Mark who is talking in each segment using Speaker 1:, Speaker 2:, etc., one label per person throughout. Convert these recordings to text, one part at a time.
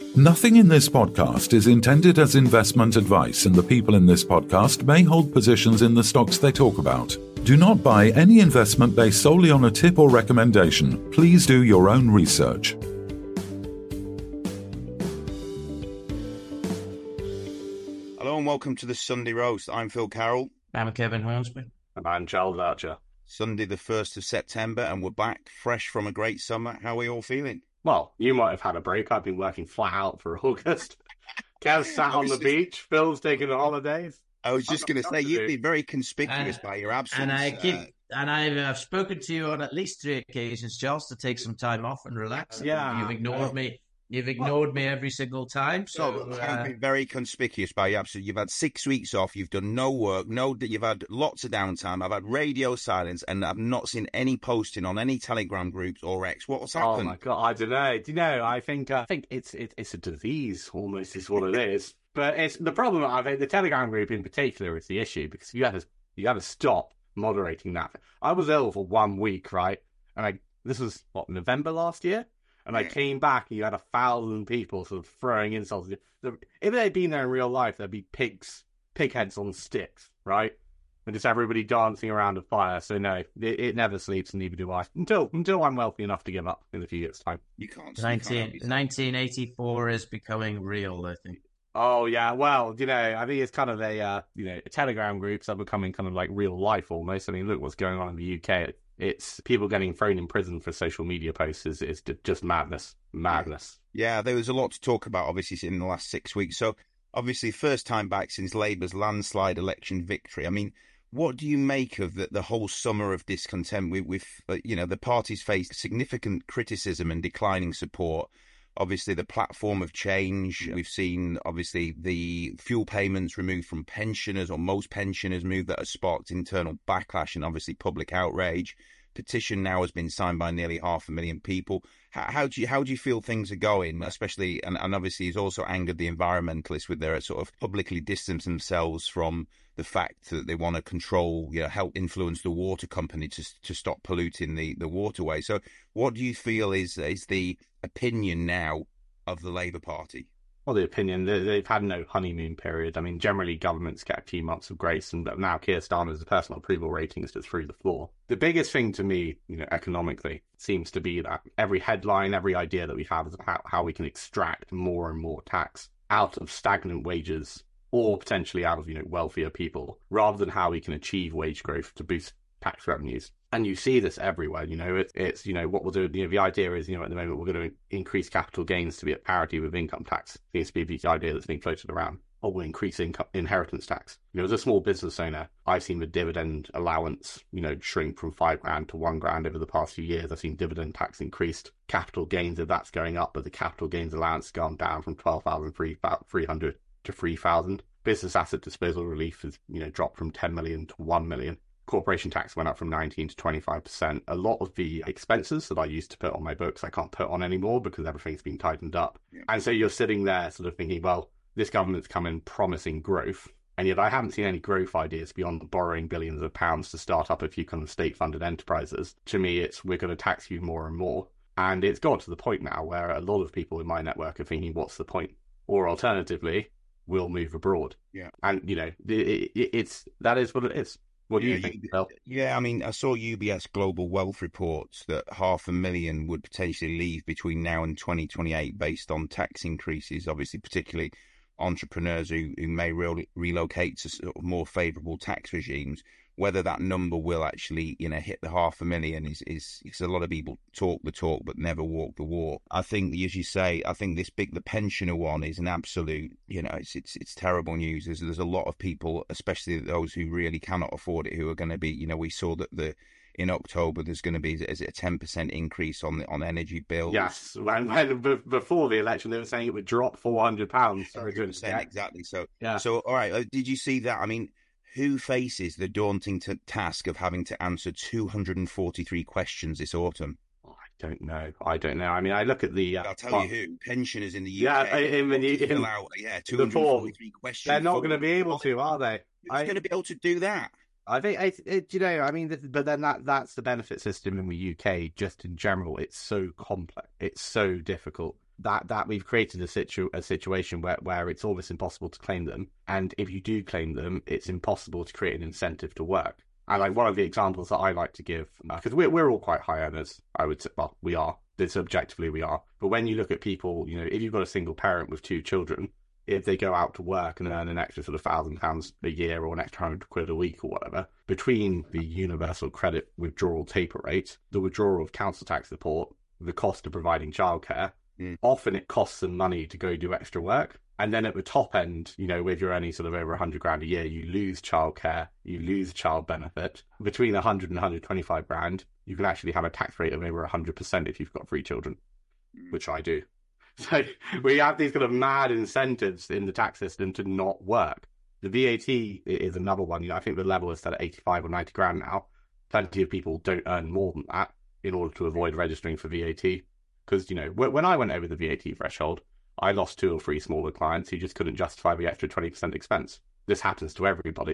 Speaker 1: Nothing in this podcast is intended as investment advice, and the people in this podcast may hold positions in the stocks they talk about. Do not buy any investment based solely on a tip or recommendation. Please do your own research.
Speaker 2: Hello and welcome to the Sunday Roast. I'm Phil Carroll.
Speaker 3: I'm Kevin Hornsby.
Speaker 4: And I'm Charles Archer.
Speaker 2: Sunday the 1st of September and we're back fresh from a great summer. How are we all feeling?
Speaker 4: Well, you might have had a break. I've been working flat out for August. Kev sat on the beach. Phil's taking the holidays.
Speaker 2: I was just going to say, you've been very conspicuous by your absence.
Speaker 3: And I've spoken to you on at least 3 occasions, Charles, to take some time off and relax.
Speaker 4: Yeah.
Speaker 3: You've ignored me. You've ignored me every single time. So
Speaker 2: I've been very conspicuous by your absence. You've had 6 weeks off. You've done no work. You've had lots of downtime. I've had radio silence, and I've not seen any posting on any Telegram groups or X. What's happened?
Speaker 4: Oh my God, I don't know. Do you know? I think it's a disease almost is what it is. But it's the problem. I think the Telegram group in particular is the issue because you had to stop moderating that. I was ill for 1 week, right? And this was November last year. And I came back and you had 1,000 people sort of throwing insults. If they'd been there in real life, there'd be pig heads on sticks, right? And just everybody dancing around a fire. So no, it never sleeps, and neither do I. Until I'm wealthy enough to give up in a few years' time.
Speaker 2: You can't.
Speaker 3: 1984 is becoming real, I think.
Speaker 4: Oh yeah, well, I think it's kind of a Telegram groups are becoming kind of like real life almost. I mean, look what's going on in the UK. It's people getting thrown in prison for social media posts is just madness.
Speaker 2: Yeah, there was a lot to talk about, obviously, in the last 6 weeks. So, obviously, first time back since Labour's landslide election victory. I mean, what do you make of the whole summer of discontent? With the parties faced significant criticism and declining support. Obviously, the platform of change. We've seen, obviously, the fuel payments removed from pensioners, or most pensioners moved, that has sparked internal backlash and obviously public outrage. Petition now has been signed by nearly 500,000 people. How do you feel things are going? Especially, and obviously, he's also angered the environmentalists with their sort of publicly distance themselves from the fact that they want to control, help influence the water company to stop polluting the waterway. So, what do you feel is the opinion now of the Labour Party?
Speaker 4: Well, the opinion, they've had no honeymoon period. I mean, generally governments get a few months of grace, and now Keir Starmer's personal approval rating is just through the floor. The biggest thing to me, economically, seems to be that every headline, every idea that we have is how we can extract more and more tax out of stagnant wages or potentially out of, wealthier people, rather than how we can achieve wage growth to boost tax revenues. And you see this everywhere, it's what we'll do, the idea is, at the moment we're going to increase capital gains to be at parity with income tax. Seems to be the idea that's being floated around. Or we'll increase inheritance tax. As a small business owner, I've seen the dividend allowance, shrink from $5,000 to $1,000 over the past few years. I've seen dividend tax increased, capital gains, if that's going up, but the capital gains allowance has gone down from $12,300 to $3,000. Business asset disposal relief has, dropped from 10 million to 1 million. Corporation tax went up from 19 to 25%. A lot of the expenses that I used to put on my books, I can't put on anymore because everything's been tightened up. Yeah. And so you're sitting there sort of thinking, well, this government's come in promising growth, and yet I haven't seen any growth ideas beyond borrowing billions of pounds to start up a few kind of state-funded enterprises. To me, it's we're going to tax you more and more. And it's got to the point now where a lot of people in my network are thinking, what's the point? Or alternatively, we'll move abroad.
Speaker 2: Yeah.
Speaker 4: And, that is what it is. What do you think, Phil?
Speaker 2: Yeah, I mean, I saw UBS Global Wealth reports that 500,000 would potentially leave between now and 2028 based on tax increases, obviously, particularly entrepreneurs who may relocate to sort of more favourable tax regimes. Whether that number will actually, hit the 500,000 is a lot of people talk the talk but never walk the walk. I think, as you say, the pensioner one is an absolute, it's terrible news. There's a lot of people, especially those who really cannot afford it, who are going to be, we saw that in October there's going to be a 10% increase on energy bills.
Speaker 4: Yes, when before the election they were saying it would drop £400.
Speaker 2: Exactly. So all right, did you see that? I mean, who faces the daunting task of having to answer 243 questions this autumn?
Speaker 4: I don't know. I mean, I look at the...
Speaker 2: I'll tell you who. Pensioners in the UK.
Speaker 4: Yeah,
Speaker 2: fill out 243 questions.
Speaker 4: They're not going to be able to, are they?
Speaker 2: Who's going to be able to do that?
Speaker 4: I think, but then that's the benefit system in the UK, just in general. It's so complex. It's so difficult. that we've created a situation where it's almost impossible to claim them, and if you do claim them, it's impossible to create an incentive to work. And like one of the examples that I like to give, because we're all quite high earners, I would say. Well, we are. This objectively we are. But when you look at people, if you've got a single parent with 2 children, if they go out to work and earn an extra sort of £1,000 a year or an extra £100 a week or whatever, between the universal credit withdrawal taper rate, the withdrawal of council tax support, the cost of providing childcare, often it costs them money to go do extra work. And then at the top end, if you're earning sort of over £100 a year, you lose childcare, you lose child benefit. Between 100 and 125 grand, you can actually have a tax rate of over 100% if you've got 3 children, which I do. So we have these kind of mad incentives in the tax system to not work. The VAT is another one. I think the level is set at 85 or 90 grand now. Plenty of people don't earn more than that in order to avoid registering for VAT. Because, when I went over the VAT threshold, I lost 2 or 3 smaller clients who just couldn't justify the extra 20% expense. This happens to everybody.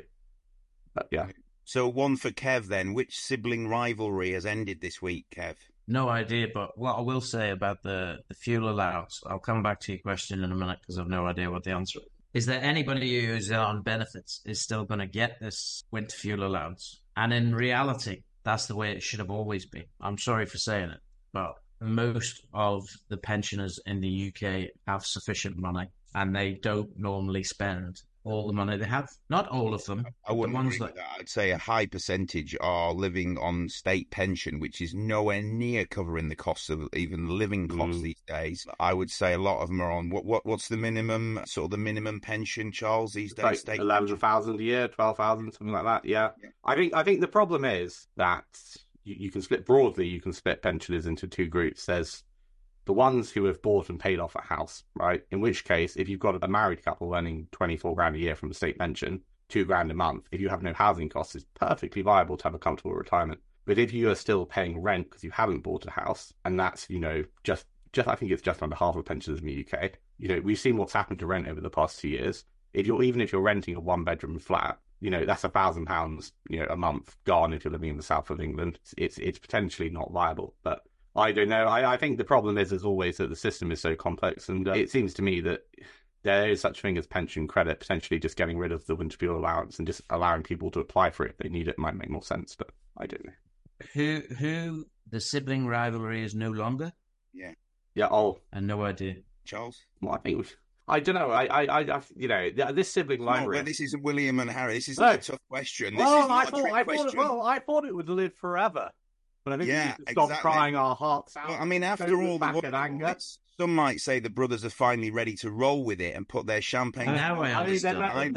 Speaker 4: But yeah.
Speaker 2: So one for Kev then. Which sibling rivalry has ended this week, Kev?
Speaker 3: No idea, but what I will say about the fuel allowance, I'll come back to your question in a minute because I've no idea what the answer is that anybody who's on benefits is still going to get this winter fuel allowance. And in reality, that's the way it should have always been. I'm sorry for saying it, but most of the pensioners in the UK have sufficient money and they don't normally spend all the money they have. Not all of them.
Speaker 2: I wouldn't
Speaker 3: agree
Speaker 2: with that. I'd say a high percentage are living on state pension, which is nowhere near covering the costs of even living costs these days. I would say a lot of them are on what's the minimum, sort of the minimum pension, Charles, these days?
Speaker 4: Like
Speaker 2: state
Speaker 4: 11,000 a year, 12,000, something like that. Yeah. I think the problem is that you can split broadly. You can split pensioners into 2 groups. There's the ones who have bought and paid off a house, right? In which case, if you've got a married couple earning 24 grand a year from the state pension, 2 grand a month, if you have no housing costs, it's perfectly viable to have a comfortable retirement. But if you are still paying rent because you haven't bought a house, and that's, just I think it's just under half of pensioners in the UK. We've seen what's happened to rent over the past 2 years. Even if you're renting a 1-bedroom flat, that's £1,000, a month gone if you're living in the south of England. It's potentially not viable, but I don't know. I think the problem is, as always, that the system is so complex, and it seems to me that there is such a thing as pension credit. Potentially just getting rid of the winter fuel allowance and just allowing people to apply for it if they need it might make more sense, but I don't know.
Speaker 3: Who the sibling rivalry is no longer?
Speaker 2: Yeah.
Speaker 3: And no idea.
Speaker 2: Charles?
Speaker 4: Well, I think I don't know. This sibling rivalry.
Speaker 2: This is William and Harry. This is a tough question.
Speaker 4: I thought it would live forever. But I think we need to stop crying our hearts out.
Speaker 2: Well, I mean, after all the anger, some might say the brothers are finally ready to roll with it and put their champagne.
Speaker 3: Now I understand.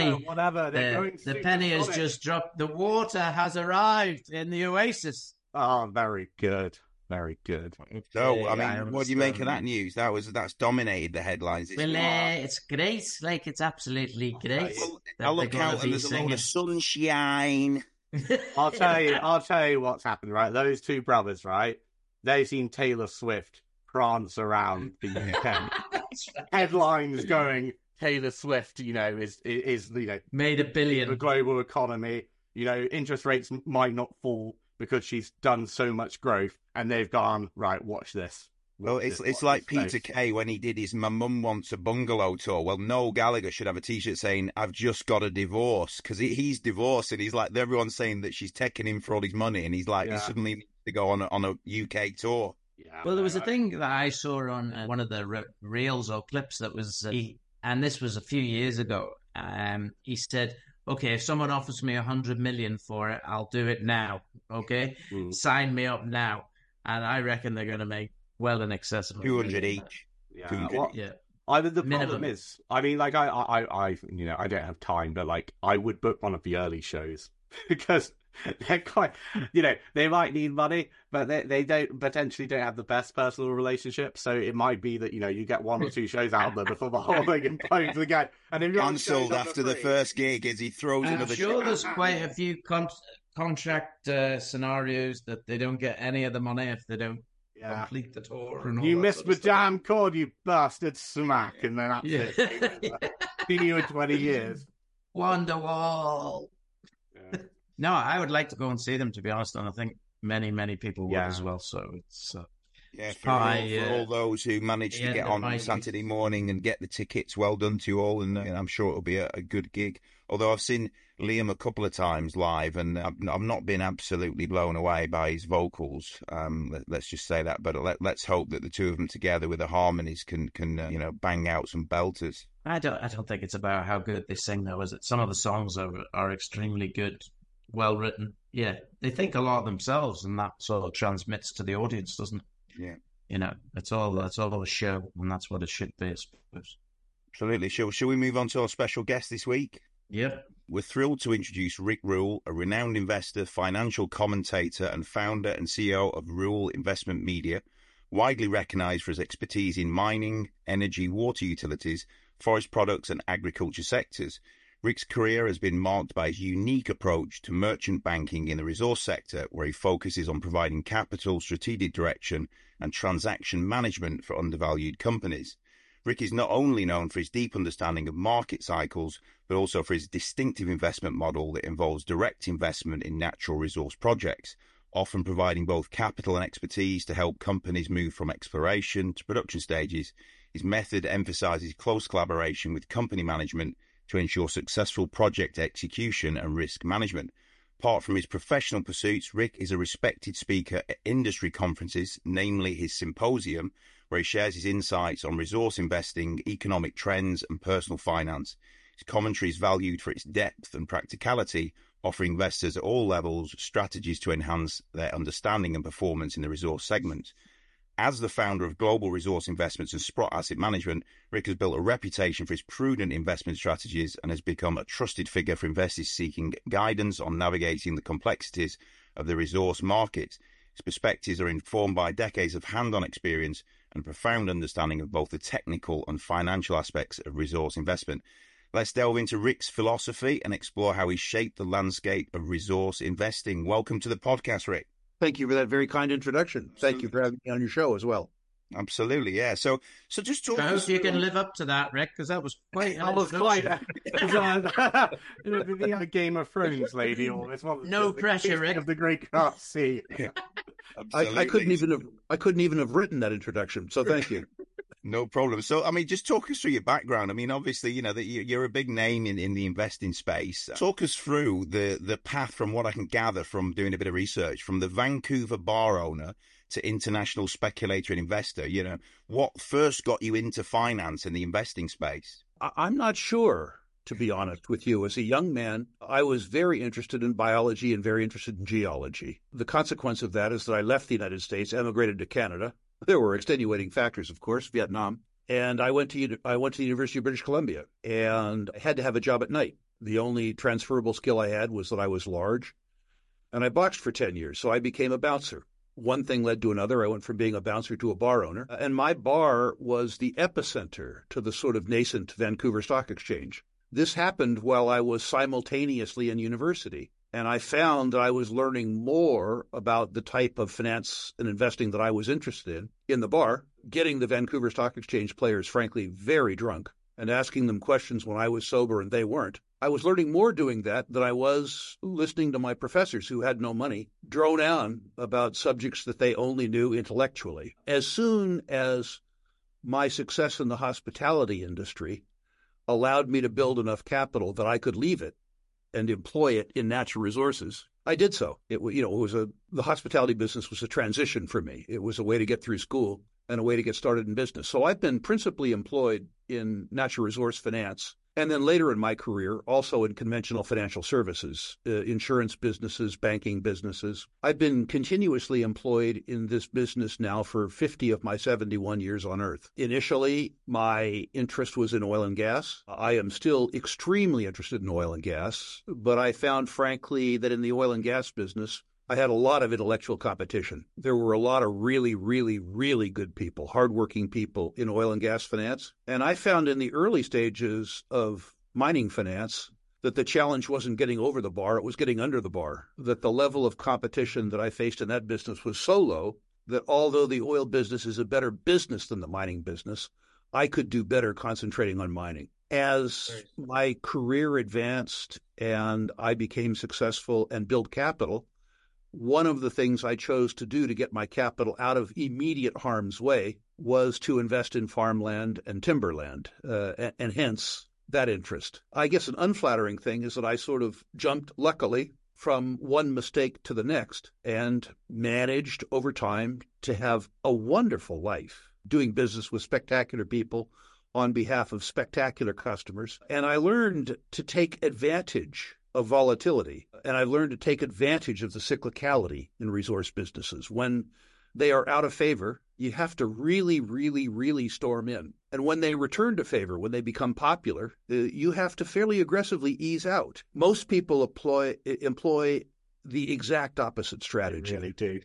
Speaker 3: The penny has just dropped. The water has arrived in the oasis.
Speaker 4: Oh, very good. Very good.
Speaker 2: So, I mean, what do you make of that news? That's dominated the headlines.
Speaker 3: It's great. Like, it's absolutely great.
Speaker 2: I look out and there's a lot of sunshine.
Speaker 4: I'll tell you what's happened, right? Those 2 brothers, right? They've seen Taylor Swift prance around the UK. Headlines going, Taylor Swift, is
Speaker 3: made $1 billion.
Speaker 4: The global economy. Interest rates might not fall because she's done so much growth, and they've gone, right, watch this.
Speaker 2: Well, it's like Peter Kay when he did his My Mum Wants a Bungalow tour. Well, Noel Gallagher should have a T-shirt saying, I've just got a divorce, because he's divorced, and he's like, everyone's saying that she's taking him for all his money, and he's like, he suddenly needs to go on a UK tour.
Speaker 3: Yeah, well, there was a thing that I saw on one of the reels or clips that was, and this was a few years ago. He said, okay, if someone offers me 100 million for it, I'll do it now. Okay, sign me up now. And I reckon they're going to make well in excess of
Speaker 2: 200 each.
Speaker 4: Yeah.
Speaker 2: 200.
Speaker 3: Yeah.
Speaker 4: The problem is, I mean, like I don't have time, but like I would book one of the early shows because they're quite, they might need money, but they potentially don't have the best personal relationship. So it might be that you get 1 or 2 shows out of them before the whole thing implodes again. And if you're
Speaker 2: cancelled after the first gig, as he throws another.
Speaker 3: I'm sure there's quite a few contract scenarios that they don't get any of the money if they don't complete the tour. And all
Speaker 4: you
Speaker 3: that
Speaker 4: missed
Speaker 3: sort
Speaker 4: the
Speaker 3: of stuff.
Speaker 4: damn chord, you bastard smack, and then that's it. See you in 20 years.
Speaker 3: Wonderwall. Yeah. No, I would like to go and see them, to be honest, and I think many people would as well. So it's
Speaker 2: Yeah, for all those who managed to get on Saturday morning and get the tickets, well done to you all, and I'm sure it'll be a good gig. Although I've seen Liam a couple of times live, and I've not been absolutely blown away by his vocals. Let's just say that. But let's hope that the two of them together with the harmonies can bang out some belters.
Speaker 3: I don't think it's about how good they sing, though, is it? Some of the songs are extremely good, well written. Yeah, they think a lot themselves, and that sort of transmits to the audience, doesn't it?
Speaker 2: Yeah,
Speaker 3: that's all a show, and that's what it should be, I suppose.
Speaker 2: Absolutely. Shall we move on to our special guest this week?
Speaker 3: Yep.
Speaker 2: We're thrilled to introduce Rick Rule, a renowned investor, financial commentator, and founder and CEO of Rule Investment Media, widely recognized for his expertise in mining, energy, water utilities, forest products, and agriculture sectors. Rick's career has been marked by his unique approach to merchant banking in the resource sector, where he focuses on providing capital, strategic direction, and transaction management for undervalued companies. Rick is not only known for his deep understanding of market cycles, but also for his distinctive investment model that involves direct investment in natural resource projects, often providing both capital and expertise to help companies move from exploration to production stages. His method emphasizes close collaboration with company management to ensure successful project execution and risk management. Apart from his professional pursuits, Rick is a respected speaker at industry conferences, namely his symposium, where he shares his insights on resource investing, economic trends, and personal finance. His commentary is valued for its depth and practicality, offering investors at all levels strategies to enhance their understanding and performance in the resource segment. As the founder of Global Resource Investments and Sprott Asset Management, Rick has built a reputation for his prudent investment strategies and has become a trusted figure for investors seeking guidance on navigating the complexities of the resource market. His perspectives are informed by decades of hand-on experience and a profound understanding of both the technical and financial aspects of resource investment. Let's delve into Rick's philosophy and explore how he shaped the landscape of resource investing. Welcome to the podcast, Rick.
Speaker 5: Thank you for that very kind introduction. Thank you for having me on your show as well.
Speaker 2: Absolutely, yeah. So just talk.
Speaker 3: I hope you can live up to that, Rick, because that was quite.
Speaker 4: That was quite. The Game of Thrones lady, or it's one.
Speaker 3: No pressure, Rick.
Speaker 4: Of the Great Glass Sea.
Speaker 5: I couldn't even have written that introduction. So thank you.
Speaker 2: No problem. So, I mean, just talk us through your background. I mean, obviously, that you're a big name in the investing space. Talk us through the path from what I can gather from doing a bit of research, from the Vancouver bar owner to international speculator and investor. What first got you into finance and the investing space?
Speaker 5: I'm not sure, to be honest with you. As a young man, I was very interested in biology and very interested in geology. The consequence of that is that I left the United States, emigrated to Canada. There were extenuating factors, of course, Vietnam. And I went to the University of British Columbia, and I had to have a job at night. The only transferable skill I had was that I was large. And I boxed for 10 years, so I became a bouncer. One thing led to another. I went from being a bouncer to a bar owner. And my bar was the epicenter to the sort of nascent Vancouver Stock Exchange. This happened while I was simultaneously in university. And I found that I was learning more about the type of finance and investing that I was interested in the bar, getting the Vancouver Stock Exchange players, frankly, very drunk, and asking them questions when I was sober and they weren't. I was learning more doing that than I was listening to my professors who had no money drone on about subjects that they only knew intellectually. As soon as my success in the hospitality industry allowed me to build enough capital that I could leave it and employ it in natural resources, I did so. The hospitality business was a transition for me. It was a way to get through school and a way to get started in business. So I've been principally employed in natural resource finance, and then later in my career, also in conventional financial services, insurance businesses, banking businesses. I've been continuously employed in this business now for 50 of my 71 years on Earth. Initially, my interest was in oil and gas. I am still extremely interested in oil and gas, but I found, frankly, that in the oil and gas business, I had a lot of intellectual competition. There were a lot of really, really, really good people, hardworking people in oil and gas finance. And I found in the early stages of mining finance that the challenge wasn't getting over the bar, it was getting under the bar. That the level of competition that I faced in that business was so low that although the oil business is a better business than the mining business, I could do better concentrating on mining. As my career advanced and I became successful and built capital, one of the things I chose to do to get my capital out of immediate harm's way was to invest in farmland and timberland, and hence that interest. I guess an unflattering thing is that I sort of jumped, luckily, from one mistake to the next and managed over time to have a wonderful life doing business with spectacular people on behalf of spectacular customers. And I learned to take advantage of volatility, and I've learned to take advantage of the cyclicality in resource businesses. When they are out of favor, you have to really, really, really storm in. And when they return to favor, when they become popular, you have to fairly aggressively ease out. Most people employ the exact opposite strategy.
Speaker 4: They really do.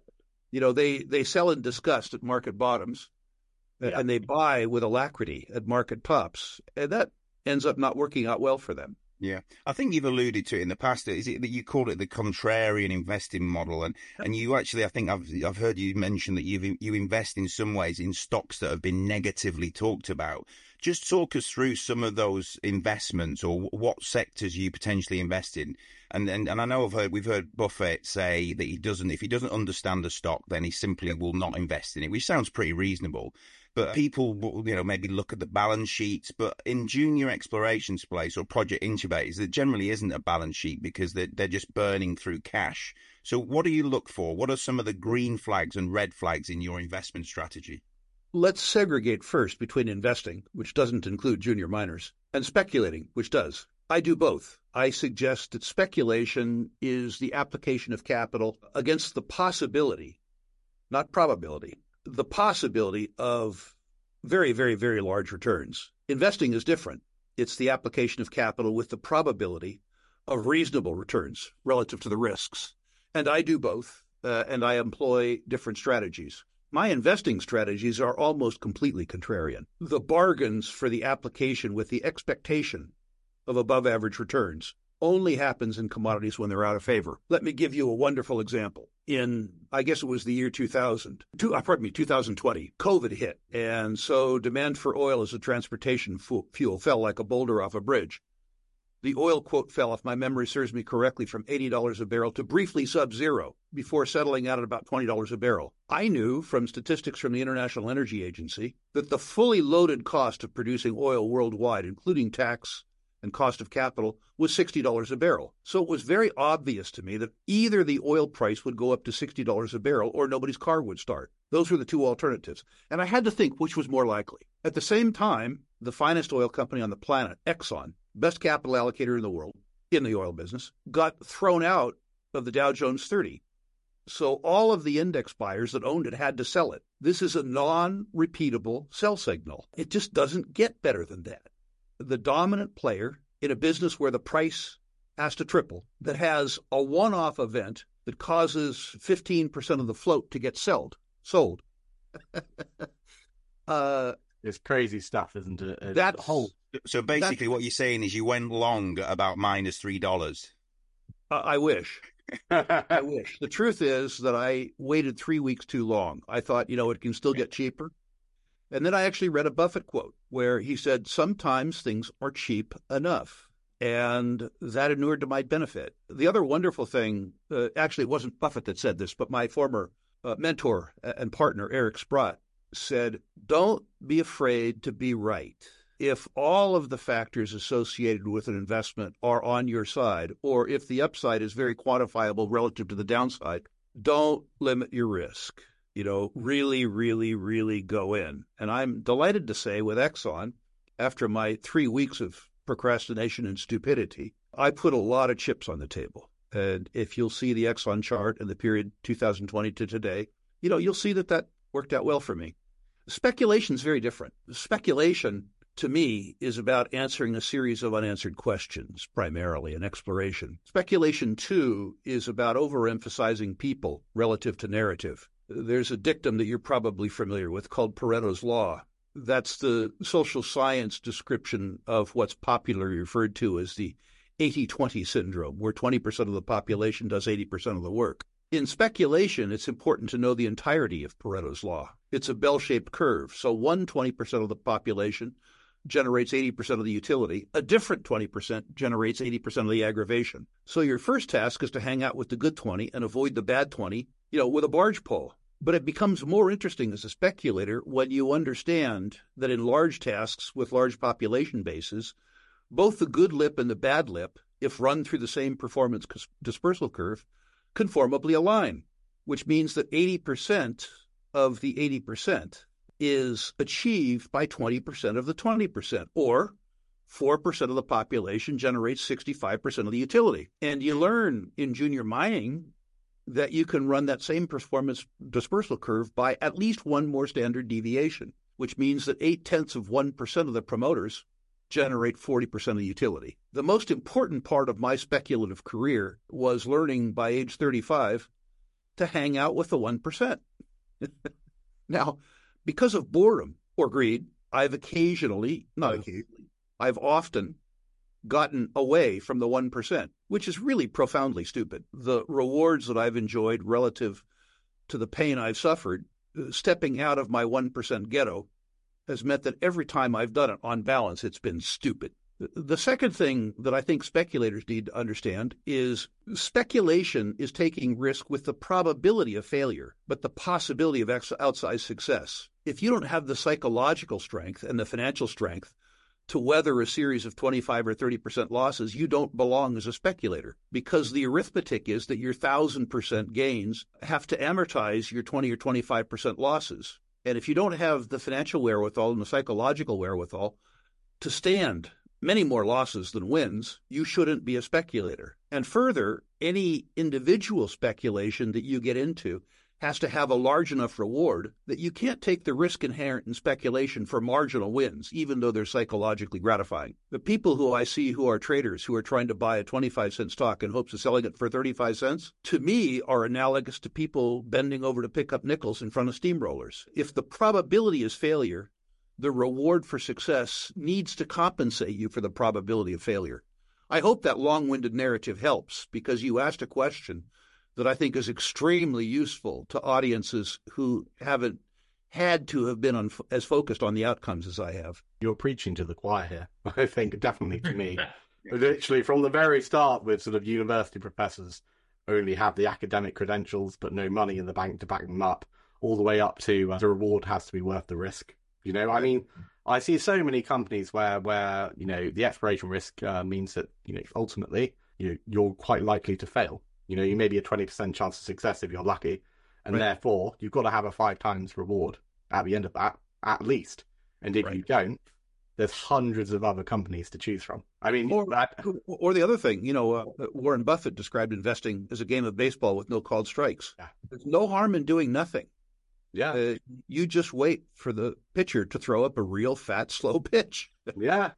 Speaker 5: They sell in disgust at market bottoms, and they buy with alacrity at market tops, and that ends up not working out well for them.
Speaker 2: Yeah, I think you've alluded to it in the past. Is it that you call it the contrarian investing model? And you actually, I think I've heard you mention that you invest in some ways in stocks that have been negatively talked about. Just talk us through some of those investments, or what sectors you potentially invest in. And I know we've heard Buffett say that if he doesn't understand a stock, then he simply will not invest in it, which sounds pretty reasonable. But people will, maybe look at the balance sheets. But in junior exploration space or project incubators, there generally isn't a balance sheet because they're just burning through cash. So what do you look for? What are some of the green flags and red flags in your investment strategy?
Speaker 5: Let's segregate first between investing, which doesn't include junior miners, and speculating, which does. I do both. I suggest that speculation is the application of capital against the possibility, not probability, the possibility of very, very, very large returns. Investing is different. It's the application of capital with the probability of reasonable returns relative to the risks. And I do both, and I employ different strategies. My investing strategies are almost completely contrarian. The bargains for the application with the expectation of above-average returns only happens in commodities when they're out of favor. Let me give you a wonderful example. In, I guess it was the year 2020, COVID hit. And so demand for oil as a transportation fuel fell like a boulder off a bridge. The oil quote fell, if my memory serves me correctly, from $80 a barrel to briefly sub-zero before settling out at about $20 a barrel. I knew from statistics from the International Energy Agency that the fully loaded cost of producing oil worldwide, including tax and cost of capital, was $60 a barrel. So it was very obvious to me that either the oil price would go up to $60 a barrel or nobody's car would start. Those were the two alternatives. And I had to think which was more likely. At the same time, the finest oil company on the planet, Exxon, best capital allocator in the world, in the oil business, got thrown out of the Dow Jones 30. So all of the index buyers that owned it had to sell it. This is a non-repeatable sell signal. It just doesn't get better than that. The dominant player in a business where the price has to triple, that has a one-off event that causes 15% of the float to get sold.
Speaker 4: It's crazy stuff, isn't it?
Speaker 2: So basically what you're saying is you went long at about minus $3.
Speaker 5: I wish. I wish. The truth is that I waited 3 weeks too long. I thought, it can still get cheaper. And then I actually read a Buffett quote where he said, sometimes things are cheap enough. And that inured to my benefit. The other wonderful thing, actually it wasn't Buffett that said this, but my former mentor and partner, Eric Sprott, said, don't be afraid to be right. If all of the factors associated with an investment are on your side, or if the upside is very quantifiable relative to the downside, don't limit your risk. Really, really, really go in. And I'm delighted to say with Exxon, after my 3 weeks of procrastination and stupidity, I put a lot of chips on the table. And if you'll see the Exxon chart in the period 2020 to today, you'll see that worked out well for me. Speculation is very different. Speculation, to me, is about answering a series of unanswered questions, primarily, in exploration. Speculation, too, is about overemphasizing people relative to narrative. There's a dictum that you're probably familiar with called Pareto's Law. That's the social science description of what's popularly referred to as the 80-20 syndrome, where 20% of the population does 80% of the work. In speculation, it's important to know the entirety of Pareto's Law. It's a bell-shaped curve, so 20% of the population generates 80% of the utility. A different 20% generates 80% of the aggravation. So your first task is to hang out with the good 20 and avoid the bad 20, with a barge pole. But it becomes more interesting as a speculator when you understand that in large tasks with large population bases, both the good lip and the bad lip, if run through the same performance dispersal curve, conformably align, which means that 80% of the 80% is achieved by 20% of the 20%, or 4% of the population generates 65% of the utility. And you learn in junior mining that you can run that same performance dispersal curve by at least one more standard deviation, which means that 0.8% of the promoters generate 40% of the utility. The most important part of my speculative career was learning by age 35 to hang out with the 1%. Now, because of boredom or greed, I've often gotten away from the 1%, which is really profoundly stupid. The rewards that I've enjoyed relative to the pain I've suffered, stepping out of my 1% ghetto, has meant that every time I've done it, on balance, it's been stupid. The second thing that I think speculators need to understand is speculation is taking risk with the probability of failure, but the possibility of outsized success. If you don't have the psychological strength and the financial strength to weather a series of 25 or 30% losses, you don't belong as a speculator, because the arithmetic is that your 1,000% gains have to amortize your 20 or 25% losses. And if you don't have the financial wherewithal and the psychological wherewithal to stand many more losses than wins, you shouldn't be a speculator. And further, any individual speculation that you get into has to have a large enough reward that you can't take the risk inherent in speculation for marginal wins, even though they're psychologically gratifying. The people who I see who are traders who are trying to buy a 25-cent stock in hopes of selling it for 35 cents, to me are analogous to people bending over to pick up nickels in front of steamrollers. If the probability is failure, the reward for success needs to compensate you for the probability of failure. I hope that long-winded narrative helps, because you asked a question that I think is extremely useful to audiences who haven't had to have been as focused on the outcomes as I have.
Speaker 4: You're preaching to the choir here, I think, definitely to me. Literally, from the very start, with sort of university professors only have the academic credentials but no money in the bank to back them up, all the way up to the reward has to be worth the risk. I mean, I see so many companies where the exploration risk means that, ultimately, you're quite likely to fail. You may be a 20% chance of success if you're lucky, and therefore you've got to have a 5 times reward at the end of that, at least. And if you don't, there's hundreds of other companies to choose from. I mean,
Speaker 5: or the other thing, Warren Buffett described investing as a game of baseball with no called strikes. Yeah. There's no harm in doing nothing.
Speaker 4: Yeah.
Speaker 5: You just wait for the pitcher to throw up a real fat, slow pitch.
Speaker 4: Yeah.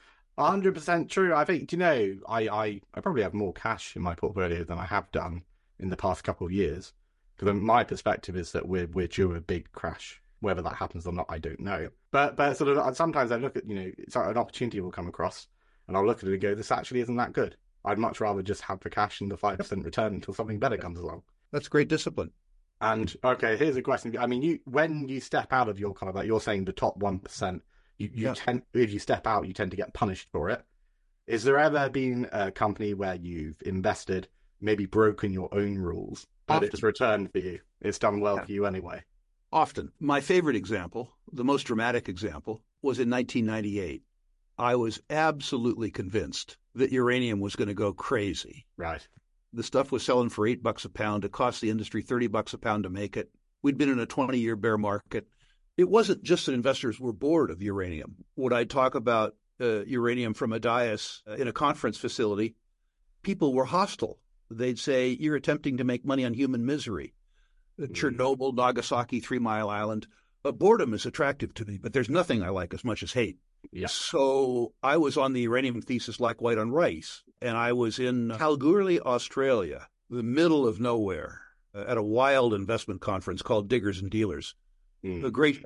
Speaker 4: 100% true. I think, I probably have more cash in my portfolio than I have done in the past couple of years. Because my perspective is that we're due a big crash. Whether that happens or not, I don't know. But sort of sometimes I look at, it's an opportunity will come across, and I'll look at it and go, this actually isn't that good. I'd much rather just have the cash and the 5% return until something better comes along.
Speaker 5: That's great discipline.
Speaker 4: And okay, here's a question. I mean, when you step out of your kind of like, you're saying the top 1%, if you step out, you tend to get punished for it. Is there ever been a company where you've invested, maybe broken your own rules, but it's returned for you? It's done well for you anyway.
Speaker 5: Often. My favorite example, the most dramatic example, was in 1998. I was absolutely convinced that uranium was going to go crazy.
Speaker 4: Right.
Speaker 5: The stuff was selling for $8 a pound. It cost the industry $30 a pound to make it. We'd been in a 20-year bear market. It wasn't just that investors were bored of uranium. When I talk about uranium from a dais in a conference facility, people were hostile. They'd say, you're attempting to make money on human misery. Chernobyl, Nagasaki, 3 Mile Island. Boredom is attractive to me, but there's nothing I like as much as hate.
Speaker 4: Yeah.
Speaker 5: So I was on the uranium thesis like white on rice, and I was in Kalgoorlie, Australia, the middle of nowhere, at a wild investment conference called Diggers and Dealers. A great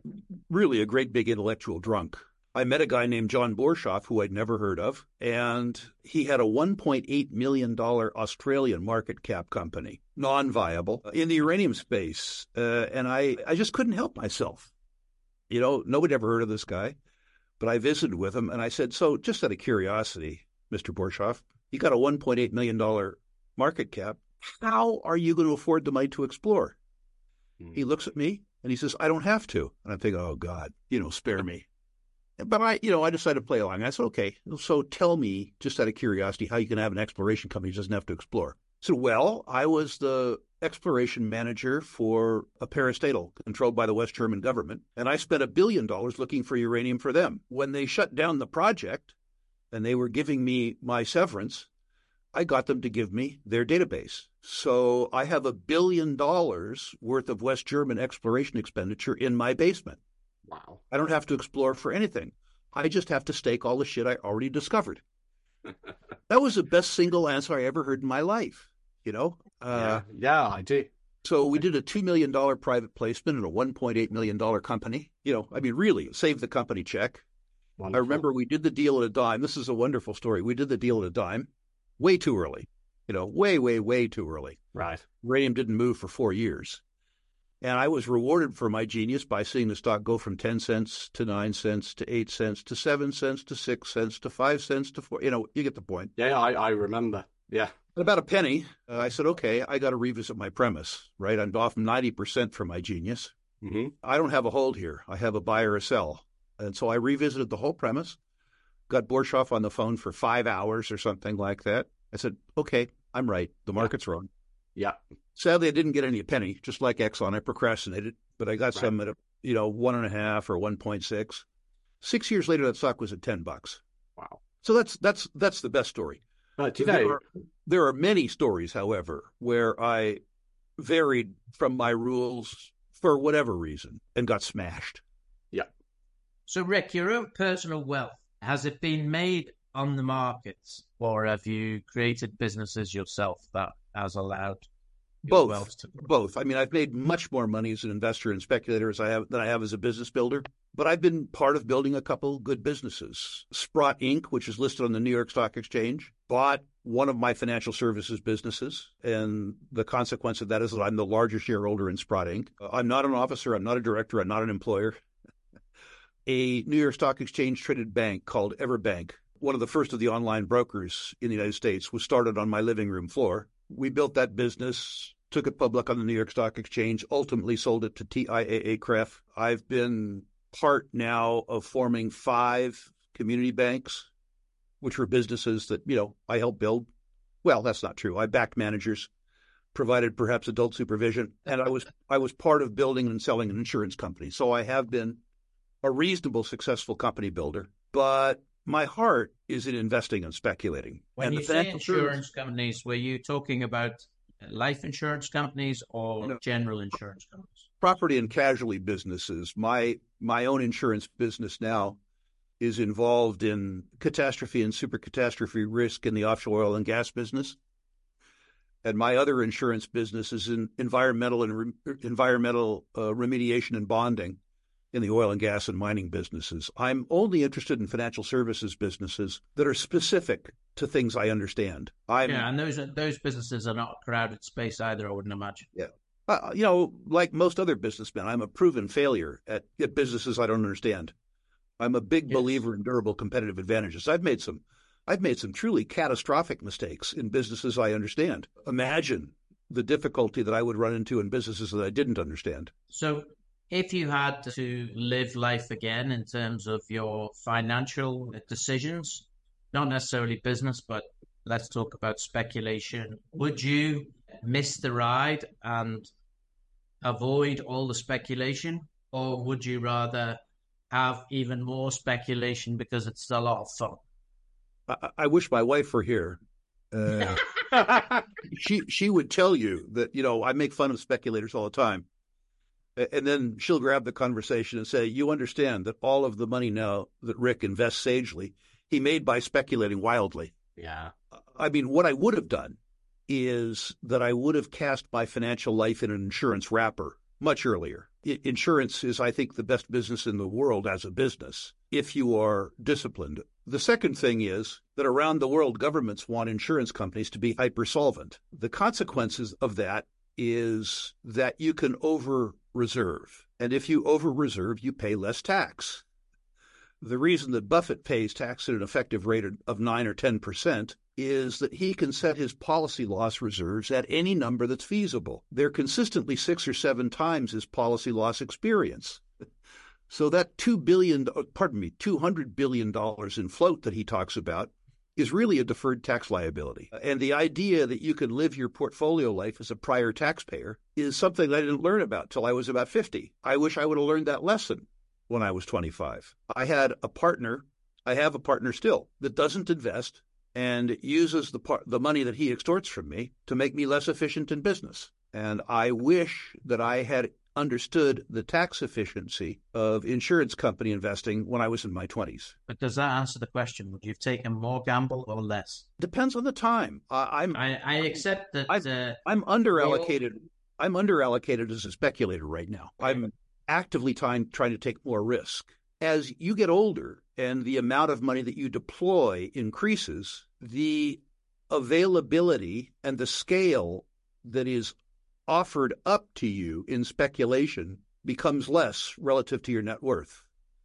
Speaker 5: big intellectual drunk. I met a guy named John Borshoff, who I'd never heard of, and he had a $1.8 million Australian market cap company, non-viable, in the uranium space. And I just couldn't help myself. Nobody ever heard of this guy. But but I visited with him and I said, so just out of curiosity, Mr. Borshoff, you got a $1.8 million market cap. How are you going to afford the money to explore? He looks at me and he says, I don't have to. And I'm thinking, oh God, spare me. But I decided to play along. I said, okay, so tell me, just out of curiosity, how you can have an exploration company that doesn't have to explore. So, well, I was the exploration manager for a parastatal controlled by the West German government, and I spent $1 billion looking for uranium for them. When they shut down the project and they were giving me my severance, I got them to give me their database. So I have $1 billion worth of West German exploration expenditure in my basement.
Speaker 4: Wow.
Speaker 5: I don't have to explore for anything. I just have to stake all the shit I already discovered. That was the best single answer I ever heard in my life,
Speaker 4: Yeah, I do.
Speaker 5: So we did a $2 million private placement in a $1.8 million company. Really, saved the company check.
Speaker 4: Wonderful.
Speaker 5: I remember we did the deal at a dime. This is a wonderful story. We did the deal at a dime way too early, way, way, way too early.
Speaker 4: Right.
Speaker 5: Uranium didn't move for 4 years. And I was rewarded for my genius by seeing the stock go from 10 cents to 9 cents to 8 cents to 7 cents to 6 cents to 5 cents to 4. You get the point.
Speaker 4: Yeah, I remember. Yeah.
Speaker 5: At about a penny, I said, okay, I got to revisit my premise, right? I'm off 90% for my genius.
Speaker 4: Mm-hmm.
Speaker 5: I don't have a hold here. I have a buy or a sell. And so I revisited the whole premise, got Borshoff on the phone for 5 hours or something like that. I said, okay, I'm right. The market's wrong.
Speaker 4: Yeah.
Speaker 5: Sadly, I didn't get any a penny, just like Exxon. I procrastinated, but I got some at, 1.5 or 1.6. 6 years later, that stock was at $10.
Speaker 4: Wow.
Speaker 5: So that's the best story.
Speaker 4: But
Speaker 5: There are many stories, however, where I varied from my rules for whatever reason and got smashed.
Speaker 4: Yeah.
Speaker 3: So, Rick, your own personal wealth, has it been made on the markets, or have you created businesses yourself that has allowed your wealth to grow?
Speaker 5: Both. I've made much more money as an investor and speculator than I have as a business builder. But I've been part of building a couple good businesses. Sprott Inc., which is listed on the New York Stock Exchange, bought one of my financial services businesses. And the consequence of that is that I'm the largest shareholder in Sprott Inc. I'm not an officer. I'm not a director. I'm not an employer. A New York Stock Exchange traded bank called EverBank, one of the first of the online brokers in the United States, was started on my living room floor. We built that business, took it public on the New York Stock Exchange, ultimately sold it to TIAA-CREF. I've been part now of forming 5 community banks, which were businesses that, I helped build. Well, that's not true. I backed managers, provided perhaps adult supervision, and I was part of building and selling an insurance company. So I have been a reasonable, successful company builder, but my heart is in investing and speculating.
Speaker 3: When
Speaker 5: and
Speaker 3: you say insurance companies, were you talking about life insurance companies or general insurance companies?
Speaker 5: Property and casualty businesses. My own insurance business now is involved in catastrophe and super catastrophe risk in the offshore oil and gas business. And my other insurance business is in environmental remediation and bonding in the oil and gas and mining businesses. I'm only interested in financial services businesses that are specific to things I understand.
Speaker 3: And those businesses are not crowded space either, I wouldn't imagine.
Speaker 5: Yeah. Like most other businessmen, I'm a proven failure at businesses I don't understand. I'm a big believer in durable competitive advantages. I've made some truly catastrophic mistakes in businesses I understand. Imagine the difficulty that I would run into in businesses that I didn't understand.
Speaker 3: So if you had to live life again in terms of your financial decisions, not necessarily business, but let's talk about speculation, would you miss the ride and avoid all the speculation, or would you rather have even more speculation because it's a lot of fun?
Speaker 5: I wish my wife were here. She would tell you that, I make fun of speculators all the time. And then she'll grab the conversation and say, you understand that all of the money now that Rick invests sagely, he made by speculating wildly.
Speaker 4: Yeah.
Speaker 5: What I would have done is that I would have cast my financial life in an insurance wrapper much earlier. Insurance is, I think, the best business in the world as a business, if you are disciplined. The second thing is that around the world, governments want insurance companies to be hyper-solvent. The consequences of that is that you can over-reserve. And if you over-reserve, you pay less tax. The reason that Buffett pays tax at an effective rate of 9 or 10% is that he can set his policy loss reserves at any number that's feasible. They're consistently 6 or 7 times his policy loss experience. So that $200 billion in float that he talks about is really a deferred tax liability. And the idea that you can live your portfolio life as a prior taxpayer is something that I didn't learn about till I was about 50. I wish I would have learned that lesson when I was 25. I have a partner still, that doesn't invest and uses the money that he extorts from me to make me less efficient in business. And I wish that I had understood the tax efficiency of insurance company investing when I was in my 20s.
Speaker 3: But does that answer the question? Would you have taken more gamble or less?
Speaker 5: Depends on the time.
Speaker 3: I accept that
Speaker 5: I'm underallocated. I'm underallocated as a speculator right now. I'm actively trying to take more risk. As you get older and the amount of money that you deploy increases, the availability and the scale that is offered up to you in speculation becomes less relative to your net worth.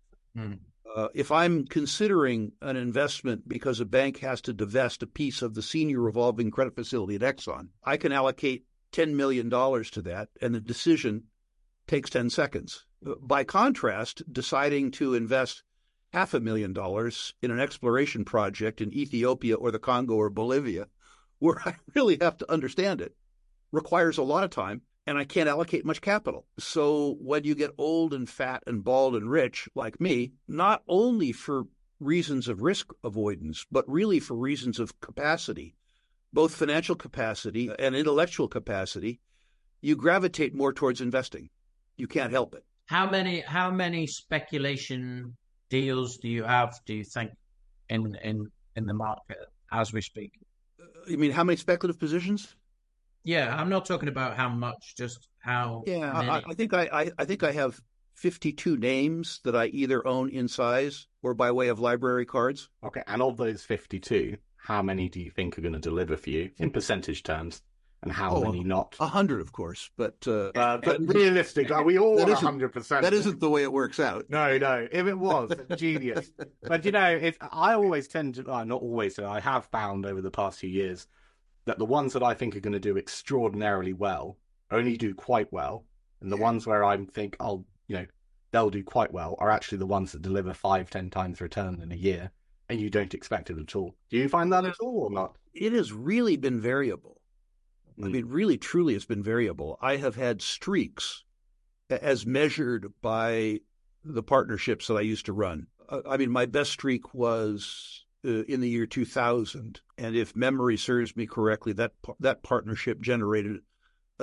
Speaker 5: If I'm considering an investment because a bank has to divest a piece of the senior revolving credit facility at Exxon, I can allocate $10 million to that, and the decision takes 10 seconds. By contrast, deciding to invest $500,000 in an exploration project in Ethiopia or the Congo or Bolivia, where I really have to understand it, requires a lot of time, and I can't allocate much capital. So when you get old and fat and bald and rich like me, not only for reasons of risk avoidance, but really for reasons of capacity, both financial capacity and intellectual capacity, you gravitate more towards investing. You can't help it.
Speaker 3: How many speculation deals do you have, do you think, in the market as we speak?
Speaker 5: You mean how many speculative positions?
Speaker 3: Yeah, I'm not talking about how much, just how many.
Speaker 5: I think I have 52 names that I either own in size or by way of library cards.
Speaker 4: Okay, and of those 52, how many do you think are going to deliver for you in percentage terms? And how many not?
Speaker 5: 100, of course, but
Speaker 4: realistic. We all want 100%.
Speaker 5: That isn't the way it works out.
Speaker 4: No. If it was, genius. But I always tend to, not always, so I have found over the past few years that the ones that I think are going to do extraordinarily well only do quite well, and the ones where I think they'll do quite well are actually the ones that deliver 5-10 times return in a year, and you don't expect it at all. Do you find that at all or not?
Speaker 5: It has really been variable. I mean, really, truly, it's been variable. I have had streaks as measured by the partnerships that I used to run. I mean, my best streak was in the year 2000. And if memory serves me correctly, that partnership generated a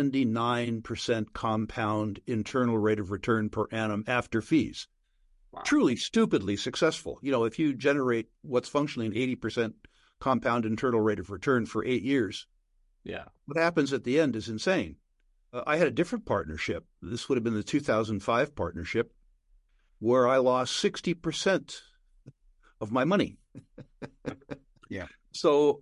Speaker 5: 79% compound internal rate of return per annum after fees. Wow. Truly, stupidly successful. If you generate what's functionally an 80% compound internal rate of return for 8 years, what happens at the end is insane. I had a different partnership. This would have been the 2005 partnership, where I lost 60% of my money.
Speaker 2: Yeah.
Speaker 5: So,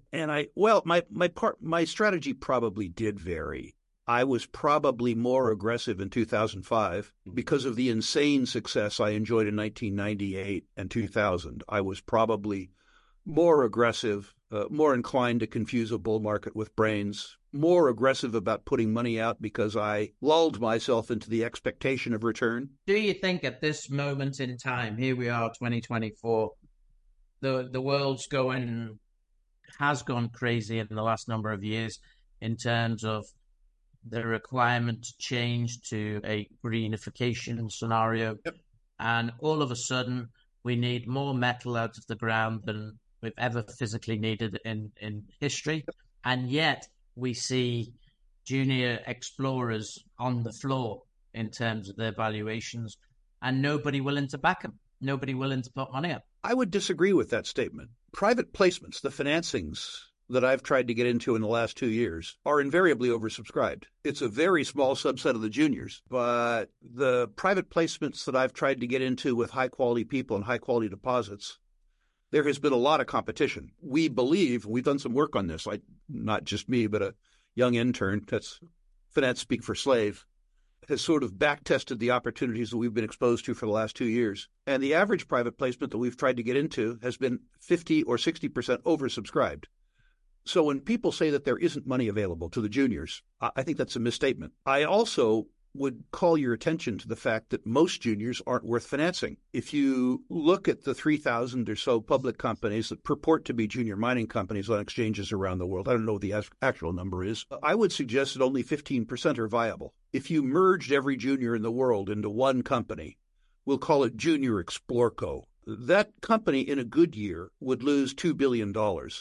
Speaker 5: my strategy probably did vary. I was probably more aggressive in 2005 because of the insane success I enjoyed in 1998 and 2000. I was probably more aggressive, more inclined to confuse a bull market with brains, more aggressive about putting money out because I lulled myself into the expectation of return.
Speaker 3: Do you think at this moment in time, here we are, 2024, the world's has gone crazy in the last number of years in terms of the requirement to change to a greenification scenario?
Speaker 5: Yep.
Speaker 3: And all of a sudden, we need more metal out of the ground than we've ever physically needed in history. And yet we see junior explorers on the floor in terms of their valuations and nobody willing to back them, nobody willing to put money up.
Speaker 5: I would disagree with that statement. Private placements, the financings that I've tried to get into in the last 2 years, are invariably oversubscribed. It's a very small subset of the juniors, but the private placements that I've tried to get into with high-quality people and high-quality deposits, there has been a lot of competition. We believe, we've done some work on this, not just me, but a young intern, that's finance speak for slave, has sort of back-tested the opportunities that we've been exposed to for the last 2 years. And the average private placement that we've tried to get into has been 50 or 60% oversubscribed. So when people say that there isn't money available to the juniors, I think that's a misstatement. I also would call your attention to the fact that most juniors aren't worth financing. If you look at the 3,000 or so public companies that purport to be junior mining companies on exchanges around the world, I don't know what the actual number is, I would suggest that only 15% are viable. If you merged every junior in the world into one company, we'll call it Junior Explorco, that company in a good year would lose $2 billion.